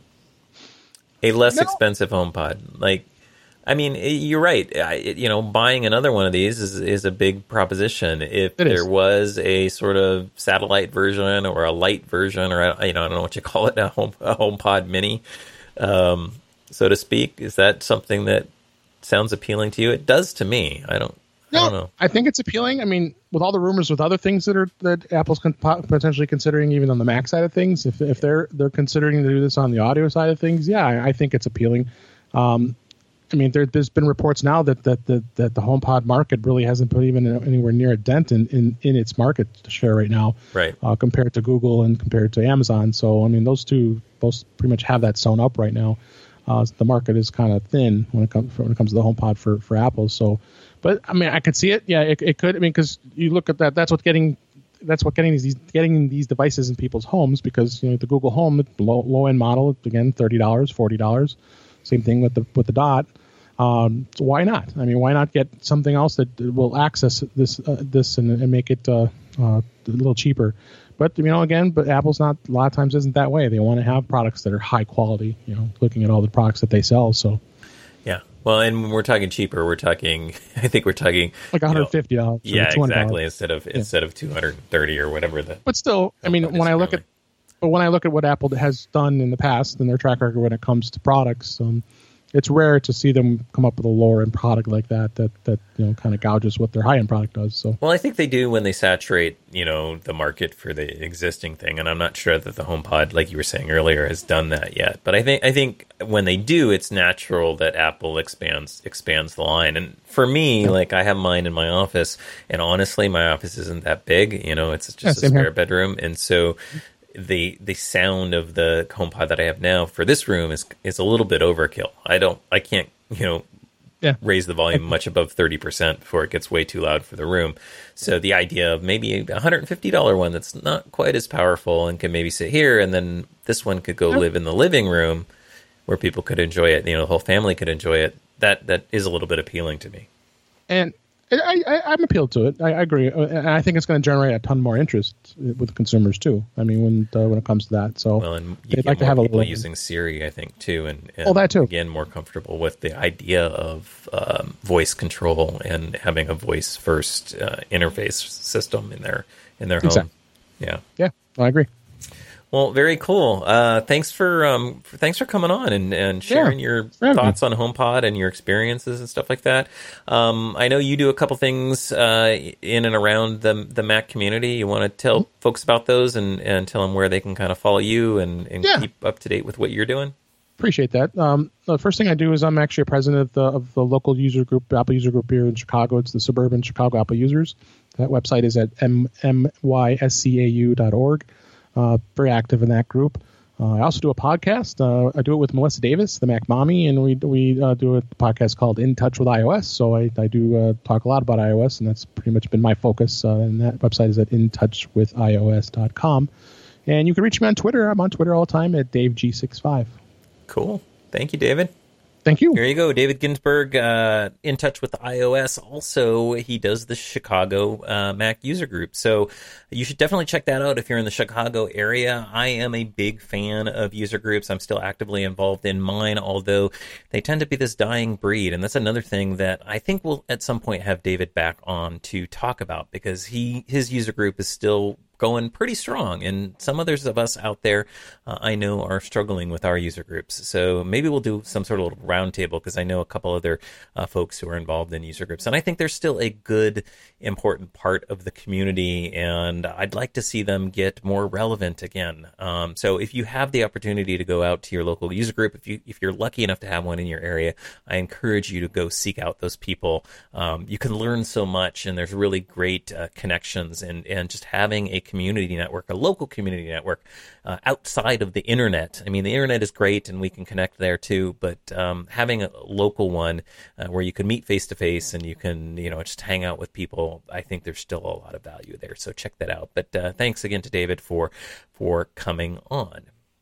A less no. expensive HomePod. Like, I mean, you're right. I, you know, buying another one of these is is a big proposition. If it there is. was a sort of satellite version or a light version, or you know, I don't know what you call it, a home a HomePod Mini, um, so to speak, is that something that sounds appealing to you? It does to me. I don't. No, I don't know. I think it's appealing. I mean, with all the rumors with other things that are that Apple's con- potentially considering, even on the Mac side of things, if if they're they're considering to do this on the audio side of things, yeah, I, I think it's appealing. Um, I mean, there, there's been reports now that that, that that the HomePod market really hasn't put even anywhere near a dent in, in, in its market share right now, right? Uh, compared to Google and compared to Amazon. So, I mean, those two both pretty much have that sewn up right now. Uh, the market is kind of thin when it comes when it comes to the HomePod for, for Apple. So, but I mean, I could see it. Yeah, it, it could. I mean, because you look at that, that's what getting that's what getting these getting these devices in people's homes. Because you know the Google Home low low end model, again, thirty dollars, forty dollars. Same thing with the with the Dot. Um, so why not? I mean, why not get something else that will access this uh, this and, and make it uh, uh, a little cheaper? But, you know, again, but Apple's not, a lot of times isn't that way. They want to have products that are high quality, you know, looking at all the products that they sell. So, yeah. Well, and when we're talking cheaper, we're talking, I think we're talking like one hundred fifty dollars. You know, yeah, exactly. Instead of, yeah. instead of two hundred thirty or whatever. The but still, I mean, when I look at, but when I look at what Apple has done in the past and their track record when it comes to products, um, it's rare to see them come up with a lower end product like that that that you know kind of gouges what their high end product does. So well, I think they do when they saturate you know the market for the existing thing, and I'm not sure that the HomePod, like you were saying earlier, has done that yet. But I think I think when they do, it's natural that Apple expands expands the line. And for me, yeah. like I have mine in my office, and honestly, my office isn't that big. You know, it's just yeah, a spare here. bedroom, and so. The the sound of the HomePod that I have now for this room is is a little bit overkill. I don't I can't you know yeah. raise the volume much above thirty percent before it gets way too loud for the room. So the idea of maybe a one hundred fifty dollars one that's not quite as powerful and can maybe sit here, and then this one could go live in the living room where people could enjoy it. You know, the whole family could enjoy it. That that is a little bit appealing to me. And I, I, I'm appealed to it. I, I agree, and I think it's going to generate a ton more interest with consumers too. I mean, when uh, when it comes to that, so well, and you they'd get like to more have a people little using Siri, I think, too, and, and oh, that too. Again, more comfortable with the idea of um, voice control and having a voice first uh, interface system in their in their home. Exactly. Yeah, yeah, I agree. Well, very cool. Uh, thanks for um, for, thanks for coming on and, and sharing Yeah, your for having thoughts on HomePod and your experiences and stuff like that. Um, I know you do a couple things uh, in and around the the Mac community. You want to tell mm-hmm. folks about those and, and tell them where they can kind of follow you and, and yeah. keep up to date with what you're doing? Appreciate that. Um, the first thing I do is I'm actually a president of the, of the local user group, Apple user group here in Chicago. It's the Suburban Chicago Apple Users. That website is at m m y s c a u dot org. Uh, very active in that group. Uh, I also do a podcast. Uh, I do it with Melissa Davis, the Mac Mommy, and we we uh, do a podcast called In Touch with iOS. So I, I do uh, talk a lot about iOS, and that's pretty much been my focus. Uh, and that website is at in touch with i o s dot com. And you can reach me on Twitter. I'm on Twitter all the time at Dave G sixty-five. Cool. Thank you, David. Thank you. Here you go, David Ginsburg, uh, in touch with iOS. Also, he does the Chicago uh, Mac user group. So you should definitely check that out if you're in the Chicago area. I am a big fan of user groups. I'm still actively involved in mine, although they tend to be this dying breed. And that's another thing that I think we'll at some point have David back on to talk about, because he his user group is still going pretty strong, and some others of us out there uh, I know are struggling with our user groups. So maybe we'll do some sort of little roundtable, because I know a couple other uh, folks who are involved in user groups, and I think they're still a good, important part of the community, and I'd like to see them get more relevant again. Um, so if you have the opportunity to go out to your local user group, if you if you're lucky enough to have one in your area, I encourage you to go seek out those people. Um, you can learn so much, and there's really great uh, connections, and and just having a community network, a local community network uh, outside of the internet. I mean, the internet is great and we can connect there too, but um, having a local one uh, where you can meet face to face and you can, you know, just hang out with people, I think there's still a lot of value there. So check that out. But uh, thanks again to David for for coming on.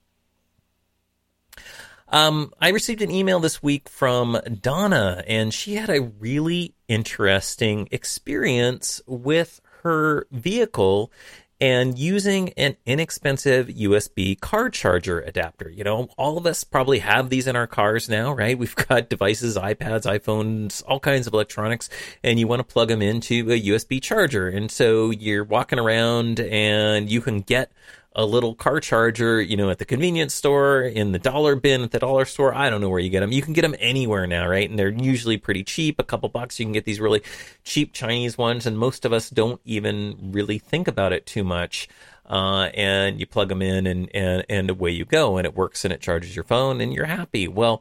Um, I received an email this week from Donna, and she had a really interesting experience with her vehicle and using an inexpensive U S B car charger adapter. You know, all of us probably have these in our cars now, right? We've got devices, iPads, iPhones, all kinds of electronics, and you want to plug them into a U S B charger. And so you're walking around and you can get a little car charger, you know, at the convenience store, in the dollar bin at the dollar store. I don't know where you get them. You can get them anywhere now, right? And they're usually pretty cheap. A couple bucks, you can get these really cheap Chinese ones, and most of us don't even really think about it too much. Uh, and you plug them in, and, and, and away you go, and it works, and it charges your phone, and you're happy. Well,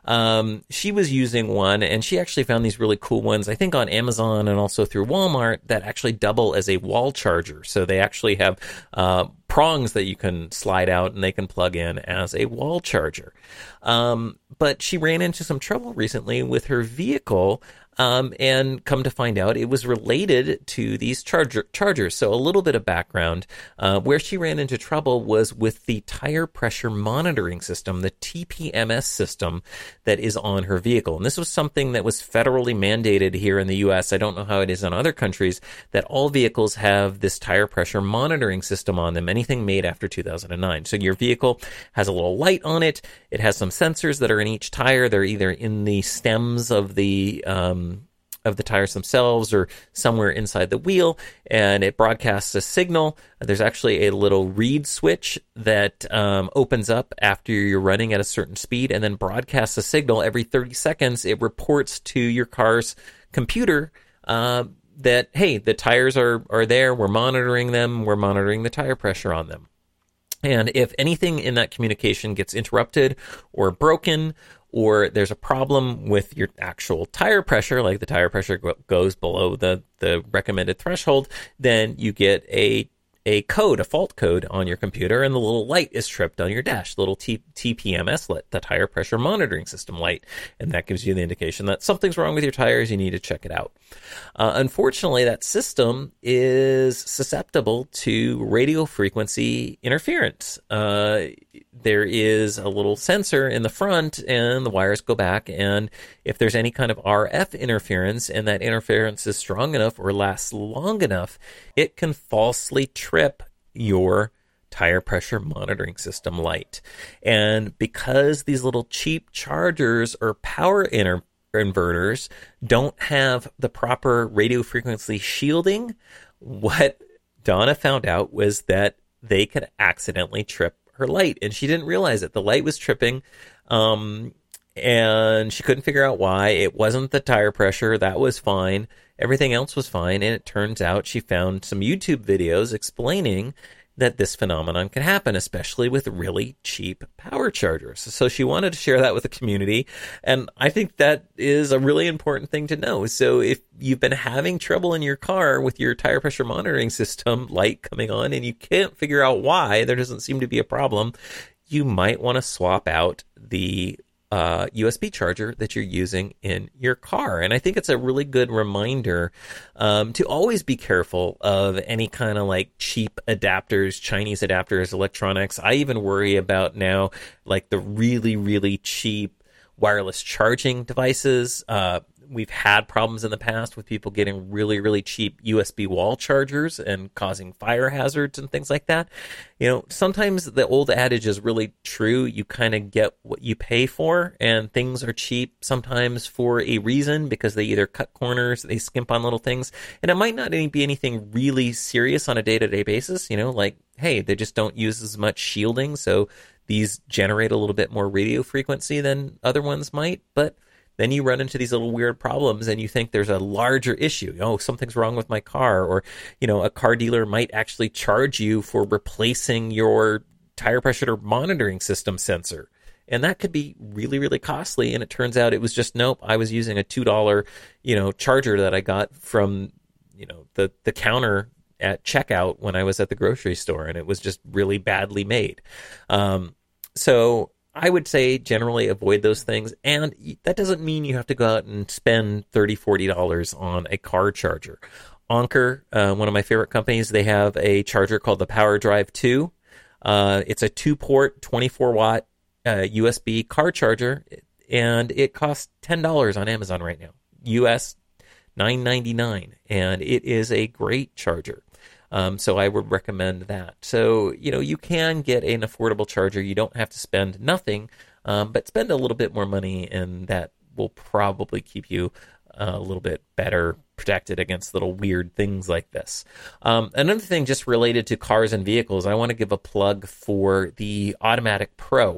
um, she was using one, and she actually found these really cool ones, I think on Amazon and also through Walmart, that actually double as a wall charger. So they actually have uh, prongs that you can slide out, and they can plug in as a wall charger. Um, but she ran into some trouble recently with her vehicle. Um, and come to find out, it was related to these charger chargers. So a little bit of background. Uh, where she ran into trouble was with the tire pressure monitoring system, the T P M S system that is on her vehicle. And this was something that was federally mandated here in the U S. I don't know how it is in other countries, that all vehicles have this tire pressure monitoring system on them, anything made after two thousand nine. So your vehicle has a little light on it. It has some sensors that are in each tire. They're either in the stems of the um, of the tires themselves or somewhere inside the wheel, and it broadcasts a signal. There's actually a little read switch that um, opens up after you're running at a certain speed and then broadcasts a signal every thirty seconds. It reports to your car's computer uh, that, hey, the tires are, are there, we're monitoring them, we're monitoring the tire pressure on them. And if anything in that communication gets interrupted or broken, or there's a problem with your actual tire pressure, like the tire pressure go- goes below the, the recommended threshold, then you get a a code, a fault code on your computer, and the little light is tripped on your dash, the little T- TPMS light, the tire pressure monitoring system light. And that gives you the indication that something's wrong with your tires. You need to check it out. Uh, unfortunately, that system is susceptible to radio frequency interference. Uh, there is a little sensor in the front, and the wires go back. And if there's any kind of R F interference, and that interference is strong enough or lasts long enough, it can falsely trip your tire pressure monitoring system light. And because these little cheap chargers or power inter- inverters don't have the proper radio frequency shielding, what Donna found out was that they could accidentally trip her light, and she didn't realize it. The light was tripping, um, and she couldn't figure out why. It wasn't the tire pressure. That was fine. Everything else was fine, and it turns out she found some YouTube videos explaining that this phenomenon can happen, especially with really cheap power chargers. So she wanted to share that with the community, and I think that is a really important thing to know. So if you've been having trouble in your car with your tire pressure monitoring system light coming on and you can't figure out why, there doesn't seem to be a problem, you might want to swap out the Uh, U S B charger that you're using in your car. And I think it's a really good reminder um, to always be careful of any kind of like cheap adapters, Chinese adapters, electronics. I even worry about now like the really, really cheap wireless charging devices. Uh, we've had problems in the past with people getting really, really cheap U S B wall chargers and causing fire hazards and things like that. You know, sometimes the old adage is really true. You kind of get what you pay for, and things are cheap sometimes for a reason, because they either cut corners, they skimp on little things, and it might not be anything really serious on a day-to-day basis. You know, like, hey, they just don't use as much shielding, so these generate a little bit more radio frequency than other ones might, but then you run into these little weird problems and you think there's a larger issue. Oh, something's wrong with my car. Or, you know, a car dealer might actually charge you for replacing your tire pressure monitoring system sensor. And that could be really, really costly. And it turns out it was just, nope, I was using a two dollars, you know, charger that I got from, you know, the, the counter at checkout when I was at the grocery store. And it was just really badly made. Um, so I would say generally avoid those things, and that doesn't mean you have to go out and spend thirty dollars, forty dollars on a car charger. Anker, uh, one of my favorite companies, they have a charger called the Power Drive two. Uh, it's a two-port, twenty-four watt uh, U S B car charger, and it costs ten dollars on Amazon right now, U S nine ninety-nine, and it is a great charger. Um, so I would recommend that. So, you know, you can get an affordable charger. You don't have to spend nothing, um, but spend a little bit more money, and that will probably keep you uh, a little bit better protected against little weird things like this. Um, another thing just related to cars and vehicles, I want to give a plug for the Automatic Pro.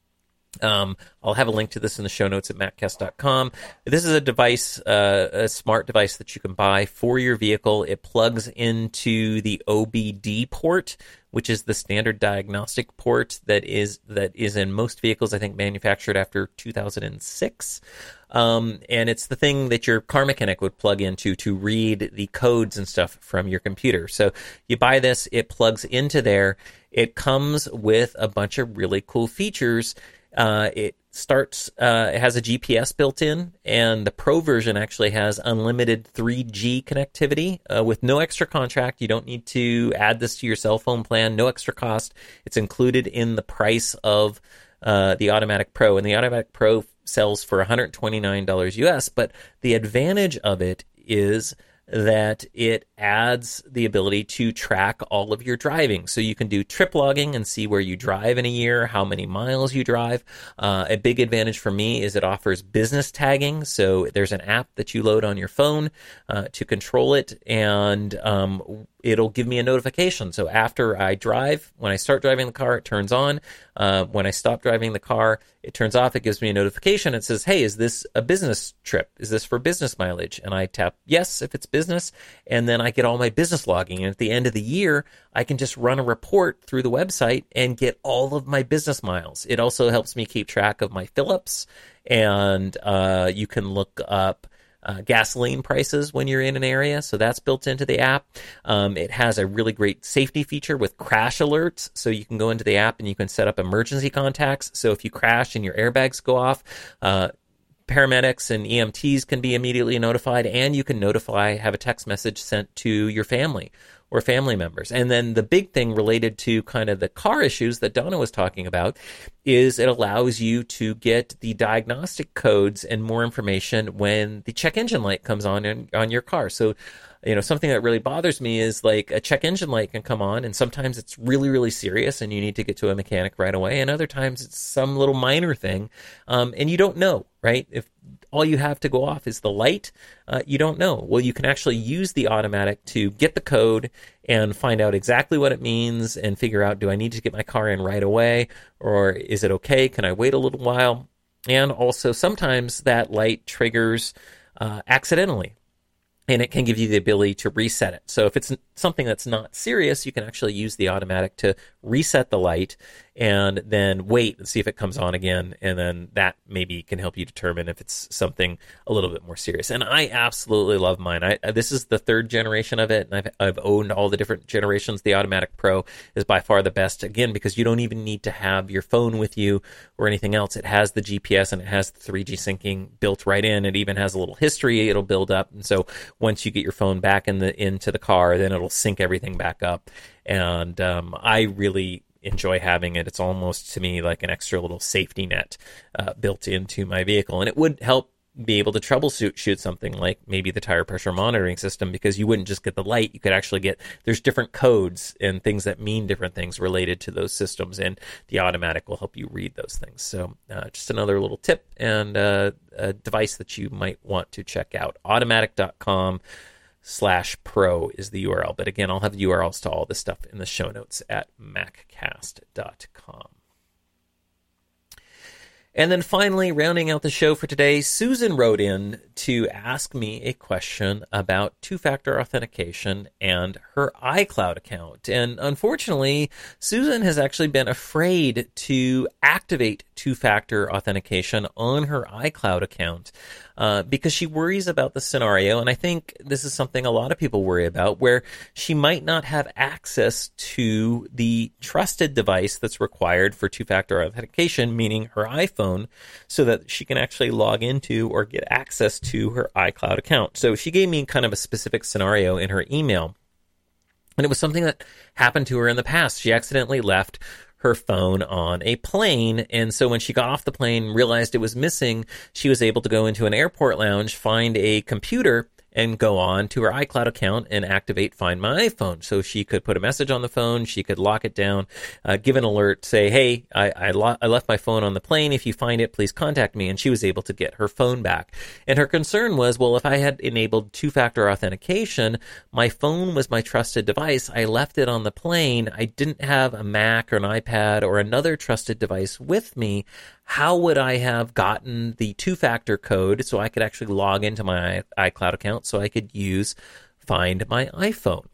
Um, I'll have a link to this in the show notes at maccast dot com. This is a device, uh, a smart device that you can buy for your vehicle. It plugs into the O B D port, which is the standard diagnostic port that is that is in most vehicles, I think, manufactured after two thousand six. Um, and it's the thing that your car mechanic would plug into to read the codes and stuff from your computer. So you buy this, it plugs into there. It comes with a bunch of really cool features. Uh, it starts, uh, it has a G P S built in, and the Pro version actually has unlimited three G connectivity uh, with no extra contract. You don't need to add this to your cell phone plan, no extra cost. It's included in the price of uh, the Automatic Pro, and the Automatic Pro sells for one hundred twenty-nine dollars U S, but the advantage of it is that it adds the ability to track all of your driving. So you can do trip logging and see where you drive in a year, how many miles you drive. Uh, a big advantage for me is it offers business tagging. So there's an app that you load on your phone uh, to control it, and um, it'll give me a notification. So after I drive, when I start driving the car, it turns on. Uh, when I stop driving the car, it turns off. It gives me a notification. It says, hey, is this a business trip? Is this for business mileage? And I tap yes if it's business, and then I get all my business logging. And at the end of the year, I can just run a report through the website and get all of my business miles. It also helps me keep track of my fill-ups, and uh, you can look up uh, gasoline prices when you're in an area, so that's built into the app. Um, it has a really great safety feature with crash alerts, so you can go into the app and you can set up emergency contacts. So if you crash and your airbags go off, uh, paramedics and E M Ts can be immediately notified, and you can notify, have a text message sent to your family or family members. And then the big thing related to kind of the car issues that Donna was talking about is it allows you to get the diagnostic codes and more information when the check engine light comes on in, on your car. So, you know, something that really bothers me is like a check engine light can come on, and sometimes it's really, really serious and you need to get to a mechanic right away. And other times it's some little minor thing, um, and you don't know, right? If all you have to go off is the light, uh, you don't know. Well, you can actually use the automatic to get the code and find out exactly what it means and figure out, do I need to get my car in right away, or is it okay? Can I wait a little while? And also sometimes that light triggers uh, accidentally, and it can give you the ability to reset it. So if it's something that's not serious, you can actually use the automatic to reset the light and then wait and see if it comes on again. And then that maybe can help you determine if it's something a little bit more serious. And I absolutely love mine. I, this is the third generation of it, and I've, I've owned all the different generations. The Automatic Pro is by far the best, again, because you don't even need to have your phone with you or anything else. It has the G P S and it has the three G syncing built right in. It even has a little history it'll build up. And so once you get your phone back in the into the car, then it'll sync everything back up. And um, I really enjoy having it. It's almost, to me, like an extra little safety net uh, built into my vehicle. And it would help be able to troubleshoot shoot something like maybe the tire pressure monitoring system, because you wouldn't just get the light. You could actually get, there's different codes and things that mean different things related to those systems, and the automatic will help you read those things. So uh, just another little tip and uh, a device that you might want to check out. automatic dot com slash pro is the U R L. But again, I'll have U R Ls to all this stuff in the show notes at maccast dot com. And then finally, rounding out the show for today, Susan wrote in to ask me a question about two-factor authentication and her iCloud account. And unfortunately, Susan has actually been afraid to activate two-factor authentication on her iCloud account uh, because she worries about the scenario. And I think this is something a lot of people worry about, where she might not have access to the trusted device that's required for two-factor authentication, meaning her iPhone, so that she can actually log into or get access to her iCloud account. So she gave me kind of a specific scenario in her email, and it was something that happened to her in the past. She accidentally left her phone on a plane, and so when she got off the plane and realized it was missing, she was able to go into an airport lounge, find a computer, and go on to her iCloud account and activate Find My iPhone. So she could put a message on the phone, she could lock it down, uh, give an alert, say, hey, I I, lo- I left my phone on the plane. If you find it, please contact me. And she was able to get her phone back. And her concern was, well, if I had enabled two-factor authentication, my phone was my trusted device. I left it on the plane. I didn't have a Mac or an iPad or another trusted device with me. How would I have gotten the two-factor code so I could actually log into my iCloud account so I could use Find My iPhone?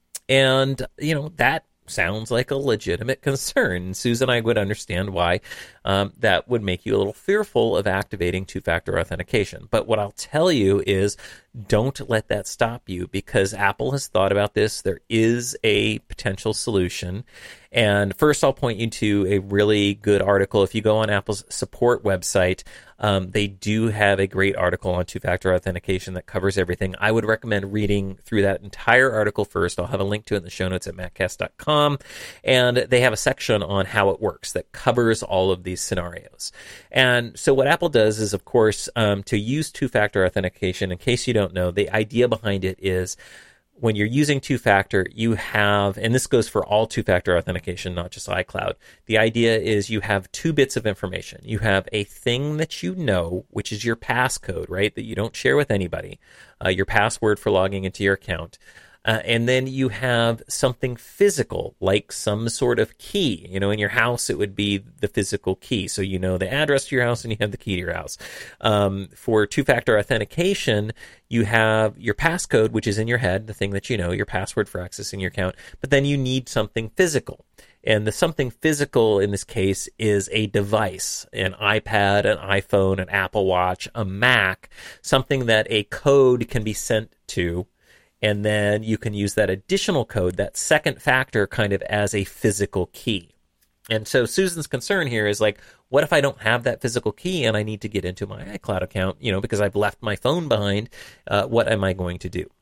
And, you know, that sounds like a legitimate concern. Susan, I would understand why um, that would make you a little fearful of activating two-factor authentication. But what I'll tell you is, don't let that stop you, because Apple has thought about this. There is a potential solution. And first, I'll point you to a really good article. If you go on Apple's support website, um, they do have a great article on two-factor authentication that covers everything. I would recommend reading through that entire article first. I'll have a link to it in the show notes at maccast dot com. And they have a section on how it works that covers all of these scenarios. And so what Apple does is, of course, um, to use two-factor authentication, in case you don't know, the idea behind it is, when you're using two-factor, you have, and this goes for all two-factor authentication, not just iCloud, the idea is you have two bits of information. You have a thing that you know, which is your passcode, right, that you don't share with anybody, uh, your password for logging into your account. Uh, and then you have something physical, like some sort of key. You know, in your house, it would be the physical key. So you know the address to your house and you have the key to your house. Um, for two-factor authentication, you have your passcode, which is in your head, the thing that you know, your password for accessing your account. But then you need something physical. And the something physical in this case is a device, an iPad, an iPhone, an Apple Watch, a Mac, something that a code can be sent to, and then you can use that additional code, that second factor, kind of as a physical key. And so Susan's concern here is like, what if I don't have that physical key and I need to get into my iCloud account, you know, because I've left my phone behind? Uh, what am I going to do?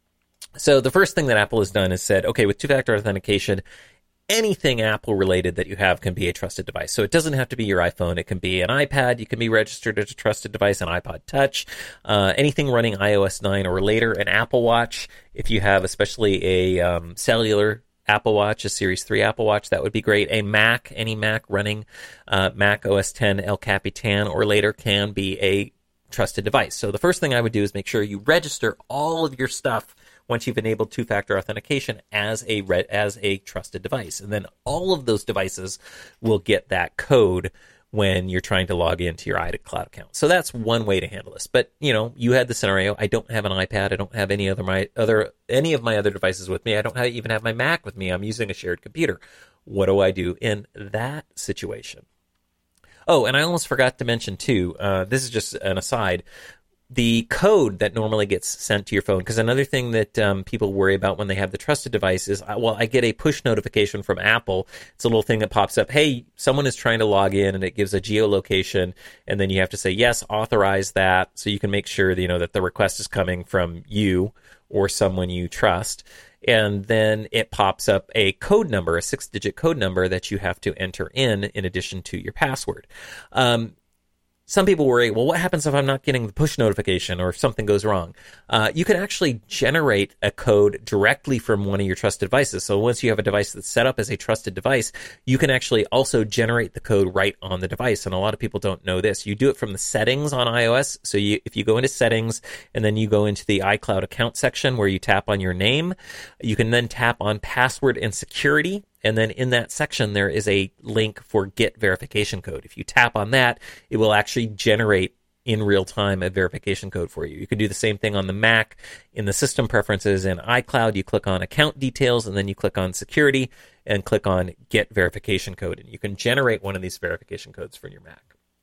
So the first thing that Apple has done is said, okay, with two-factor authentication, anything Apple related that you have can be a trusted device. So it doesn't have to be your iPhone. It can be an iPad. You can be registered as a trusted device, an iPod Touch, uh, anything running i O S nine or later, an Apple Watch. If you have especially a um, cellular Apple Watch, a Series three Apple Watch, that would be great. A Mac, any Mac running uh, Mac O S ten El Capitan or later can be a trusted device. So the first thing I would do is make sure you register all of your stuff once you've enabled two-factor authentication as a re- as a trusted device. And then all of those devices will get that code when you're trying to log into your iCloud account. So that's one way to handle this. But, you know, you had the scenario, I don't have an iPad, I don't have any other my other any of my other devices with me. I don't have, even have my Mac with me. I'm using a shared computer. What do I do in that situation? Oh, and I almost forgot to mention too, uh, this is just an aside, the code that normally gets sent to your phone, because another thing that um, people worry about when they have the trusted device is, well, I get a push notification from Apple. It's a little thing that pops up, hey, someone is trying to log in, and it gives a geolocation, and then you have to say, yes, authorize that, so you can make sure that, you know, that the request is coming from you or someone you trust. And then it pops up a code number, a six-digit code number that you have to enter in in addition to your password. Um, Some people worry, well, what happens if I'm not getting the push notification or if something goes wrong? Uh, you can actually generate a code directly from one of your trusted devices. So once you have a device that's set up as a trusted device, you can actually also generate the code right on the device. And a lot of people don't know this. You do it from the settings on iOS. So you, if you go into settings and then you go into the iCloud account section where you tap on your name, you can then tap on password and security. And then in that section, there is a link for get verification code. If you tap on that, it will actually generate in real time a verification code for you. You can do the same thing on the Mac. In the system preferences in iCloud, you click on account details, and then you click on security and click on get verification code. And you can generate one of these verification codes for your Mac.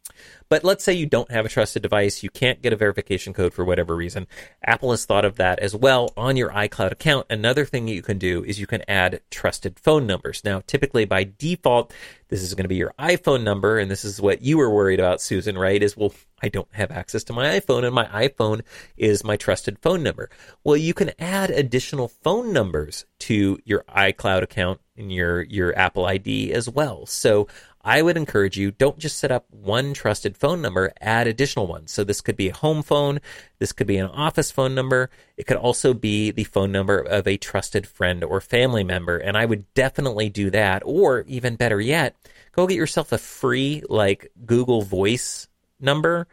But let's say you don't have a trusted device, you can't get a verification code for whatever reason. Apple has thought of that as well on your iCloud account. Another thing that you can do is you can add trusted phone numbers. Now, typically by default, this is going to be your iPhone number, and this is what you were worried about, Susan, right? Is, well, I don't have access to my iPhone, and my iPhone is my trusted phone number. Well, you can add additional phone numbers to your iCloud account in your, your Apple I D as well. So I would encourage you, don't just set up one trusted phone number, add additional ones. So this could be a home phone, this could be an office phone number, it could also be the phone number of a trusted friend or family member, and I would definitely do that. Or even better yet, go get yourself a free like Google Voice number,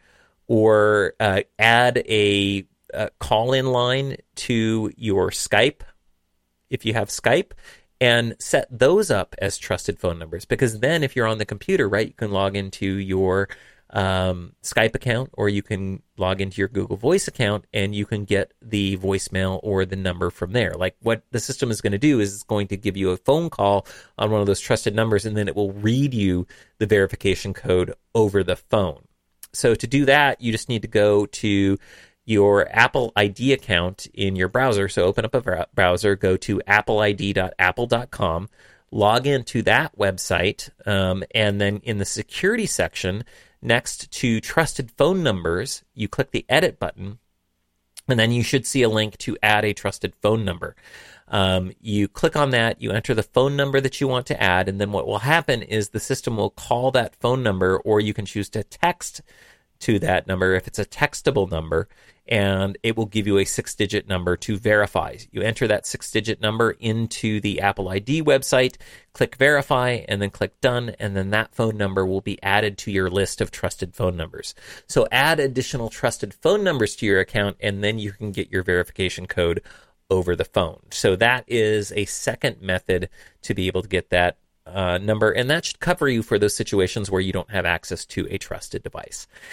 or uh, add a, a call-in line to your Skype if you have Skype, and set those up as trusted phone numbers. Because then if you're on the computer, right, you can log into your um, Skype account, or you can log into your Google Voice account, and you can get the voicemail or the number from there. Like what the system is going to do is it's going to give you a phone call on one of those trusted numbers, and then it will read you the verification code over the phone. So to do that, you just need to go to your Apple I D account in your browser. So open up a browser, go to apple I D dot apple dot com, log into that website, um, and then in the security section, next to trusted phone numbers, you click the edit button, and then you should see a link to add a trusted phone number. Um, you click on that, you enter the phone number that you want to add, and then what will happen is the system will call that phone number, or you can choose to text to that number if it's a textable number, and it will give you a six-digit number to verify. You enter that six-digit number into the Apple I D website, click verify, and then click done, and then that phone number will be added to your list of trusted phone numbers. So add additional trusted phone numbers to your account, and then you can get your verification code over the phone. So that is a second method to be able to get that uh, number, and that should cover you for those situations where you don't have access to a trusted device.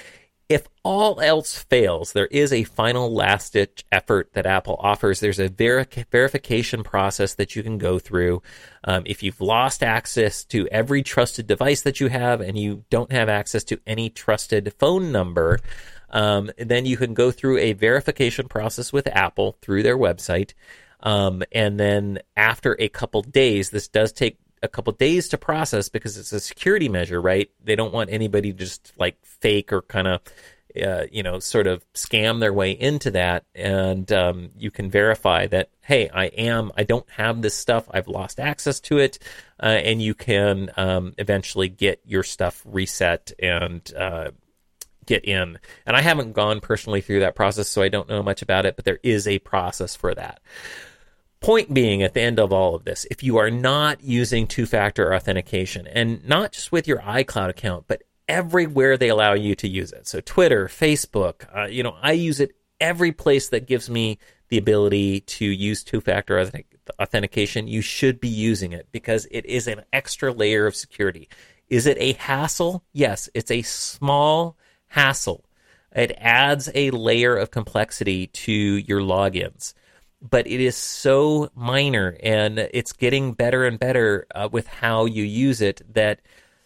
If all else fails, there is a final last-ditch effort that Apple offers. There's a ver- verification process that you can go through. Um, if you've lost access to every trusted device that you have and you don't have access to any trusted phone number, um, then you can go through a verification process with Apple through their website. Um, and then after a couple days, this does take a couple days to process because it's a security measure, right? They don't want anybody to just like fake or kind of, uh, you know, sort of scam their way into that. And um, you can verify that, hey, I am, I don't have this stuff. I've lost access to it. Uh, and you can um, eventually get your stuff reset and uh, get in. And I haven't gone personally through that process, so I don't know much about it, but there is a process for that. Point being, at the end of all of this, if you are not using two-factor authentication, and not just with your iCloud account, but everywhere they allow you to use it, so Twitter, Facebook, uh, you know, I use it every place that gives me the ability to use two-factor authentic- authentication, you should be using it because it is an extra layer of security. Is it a hassle? Yes, it's a small hassle. It adds a layer of complexity to your logins. But it is so minor, and it's getting better and better uh, with how you use it that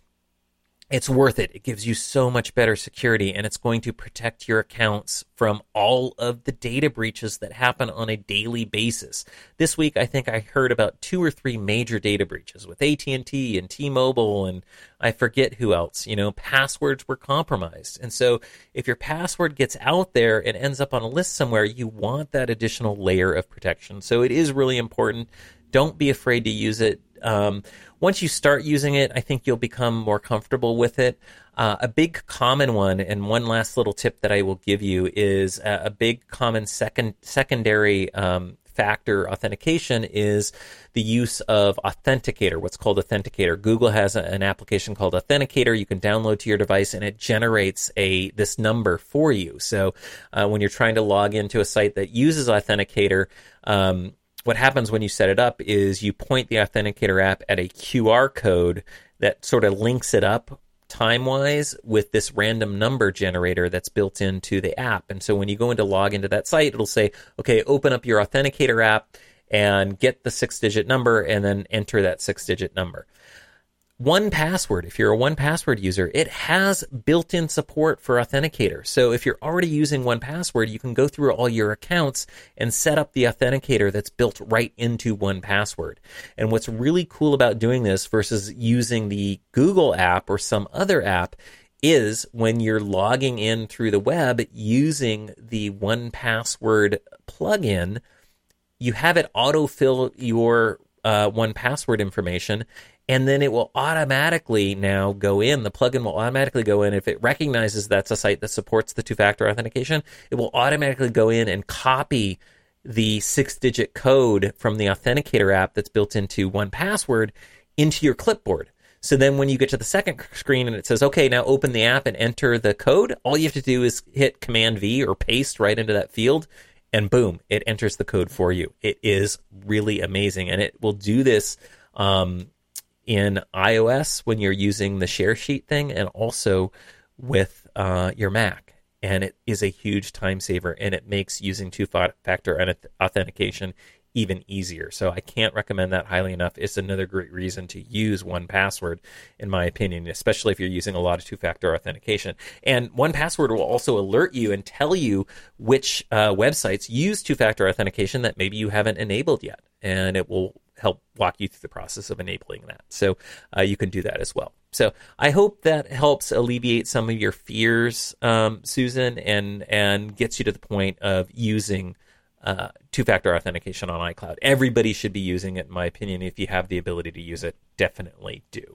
it's worth it. It gives you so much better security, and it's going to protect your accounts from all of the data breaches that happen on a daily basis. This week, I think I heard about two or three major data breaches with A T and T and T-Mobile, and I forget who else. You know, passwords were compromised. And so if your password gets out there and ends up on a list somewhere, you want that additional layer of protection. So it is really important. Don't be afraid to use it. Um, once you start using it, I think you'll become more comfortable with it. Uh, a big common one, and one last little tip that I will give you, is a, a big common second secondary um, factor authentication is the use of Authenticator, what's called Authenticator. Google has a, an application called Authenticator you can download to your device, and it generates a this number for you. So uh, when you're trying to log into a site that uses Authenticator, um, what happens when you set it up is you point the Authenticator app at a Q R code that sort of links it up time-wise with this random number generator that's built into the app. And so when you go in to log into that site, it'll say, okay, open up your Authenticator app and get the six-digit number and then enter that six-digit number. one Password, if you're a one Password user, it has built-in support for Authenticator. So if you're already using one Password, you can go through all your accounts and set up the Authenticator that's built right into one Password. And what's really cool about doing this versus using the Google app or some other app is when you're logging in through the web using the one Password plugin, you have it autofill your uh, one Password information, and then it will automatically now go in. The plugin will automatically go in. If it recognizes that's a site that supports the two-factor authentication, it will automatically go in and copy the six-digit code from the Authenticator app that's built into one Password into your clipboard. So then when you get to the second screen and it says, okay, now open the app and enter the code, all you have to do is hit Command V or paste right into that field, and boom, it enters the code for you. It is really amazing, and it will do this um, in iOS when you're using the share sheet thing, and also with uh, your Mac. And it is a huge time saver, and it makes using two-factor authentication even easier. So I can't recommend that highly enough. It's another great reason to use one Password, in my opinion, especially if you're using a lot of two-factor authentication. And one Password will also alert you and tell you which uh, websites use two-factor authentication that maybe you haven't enabled yet. And it will help walk you through the process of enabling that. So uh, you can do that as well. So I hope that helps alleviate some of your fears, um, Susan, and and gets you to the point of using uh, two-factor authentication on iCloud. Everybody should be using it, in my opinion. If you have the ability to use it, definitely do.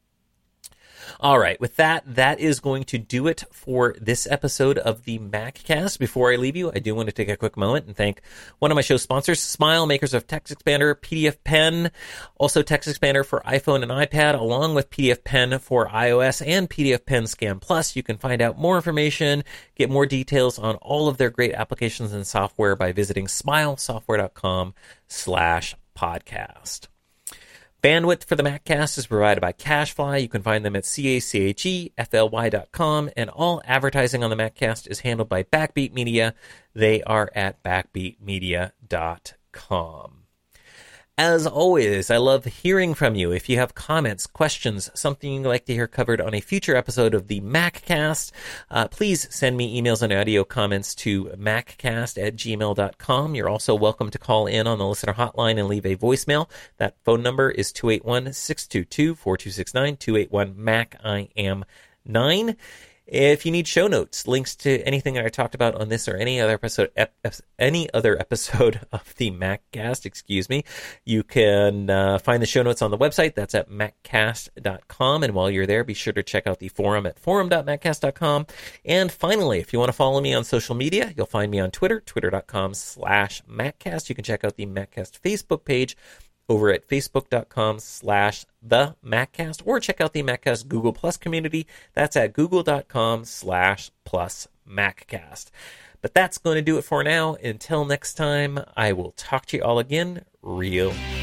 All right, with that, that is going to do it for this episode of the MacCast. Before I leave you, I do want to take a quick moment and thank one of my show sponsors, Smile, makers of TextExpander, P D F Pen, also TextExpander for iPhone and iPad, along with P D F Pen for iOS and P D F Pen Scan Plus. You can find out more information, get more details on all of their great applications and software by visiting smilesoftware.com slash podcast. Bandwidth for the MacCast is provided by CacheFly. You can find them at C A C H E F L Y dot com, and all advertising on the MacCast is handled by Backbeat Media. They are at backbeat media dot com. As always, I love hearing from you. If you have comments, questions, something you'd like to hear covered on a future episode of the MacCast, uh, please send me emails and audio comments to maccast at gmail dot com. You're also welcome to call in on the listener hotline and leave a voicemail. That phone number is two eight one, six two two, four two six nine, two eight one, Mac I am nine. If you need show notes, links to anything that I talked about on this or any other episode, ep, any other episode of the MacCast, excuse me, you can uh, find the show notes on the website. That's at maccast dot com. And while you're there, be sure to check out the forum at forum dot maccast dot com. And finally, if you want to follow me on social media, you'll find me on Twitter, twitter dot com slash MacCast. You can check out the MacCast Facebook page over at facebook dot com slash the MacCast, or check out the MacCast Google Plus community. That's at google dot com slash plus MacCast. But that's going to do it for now. Until next time, I will talk to you all again real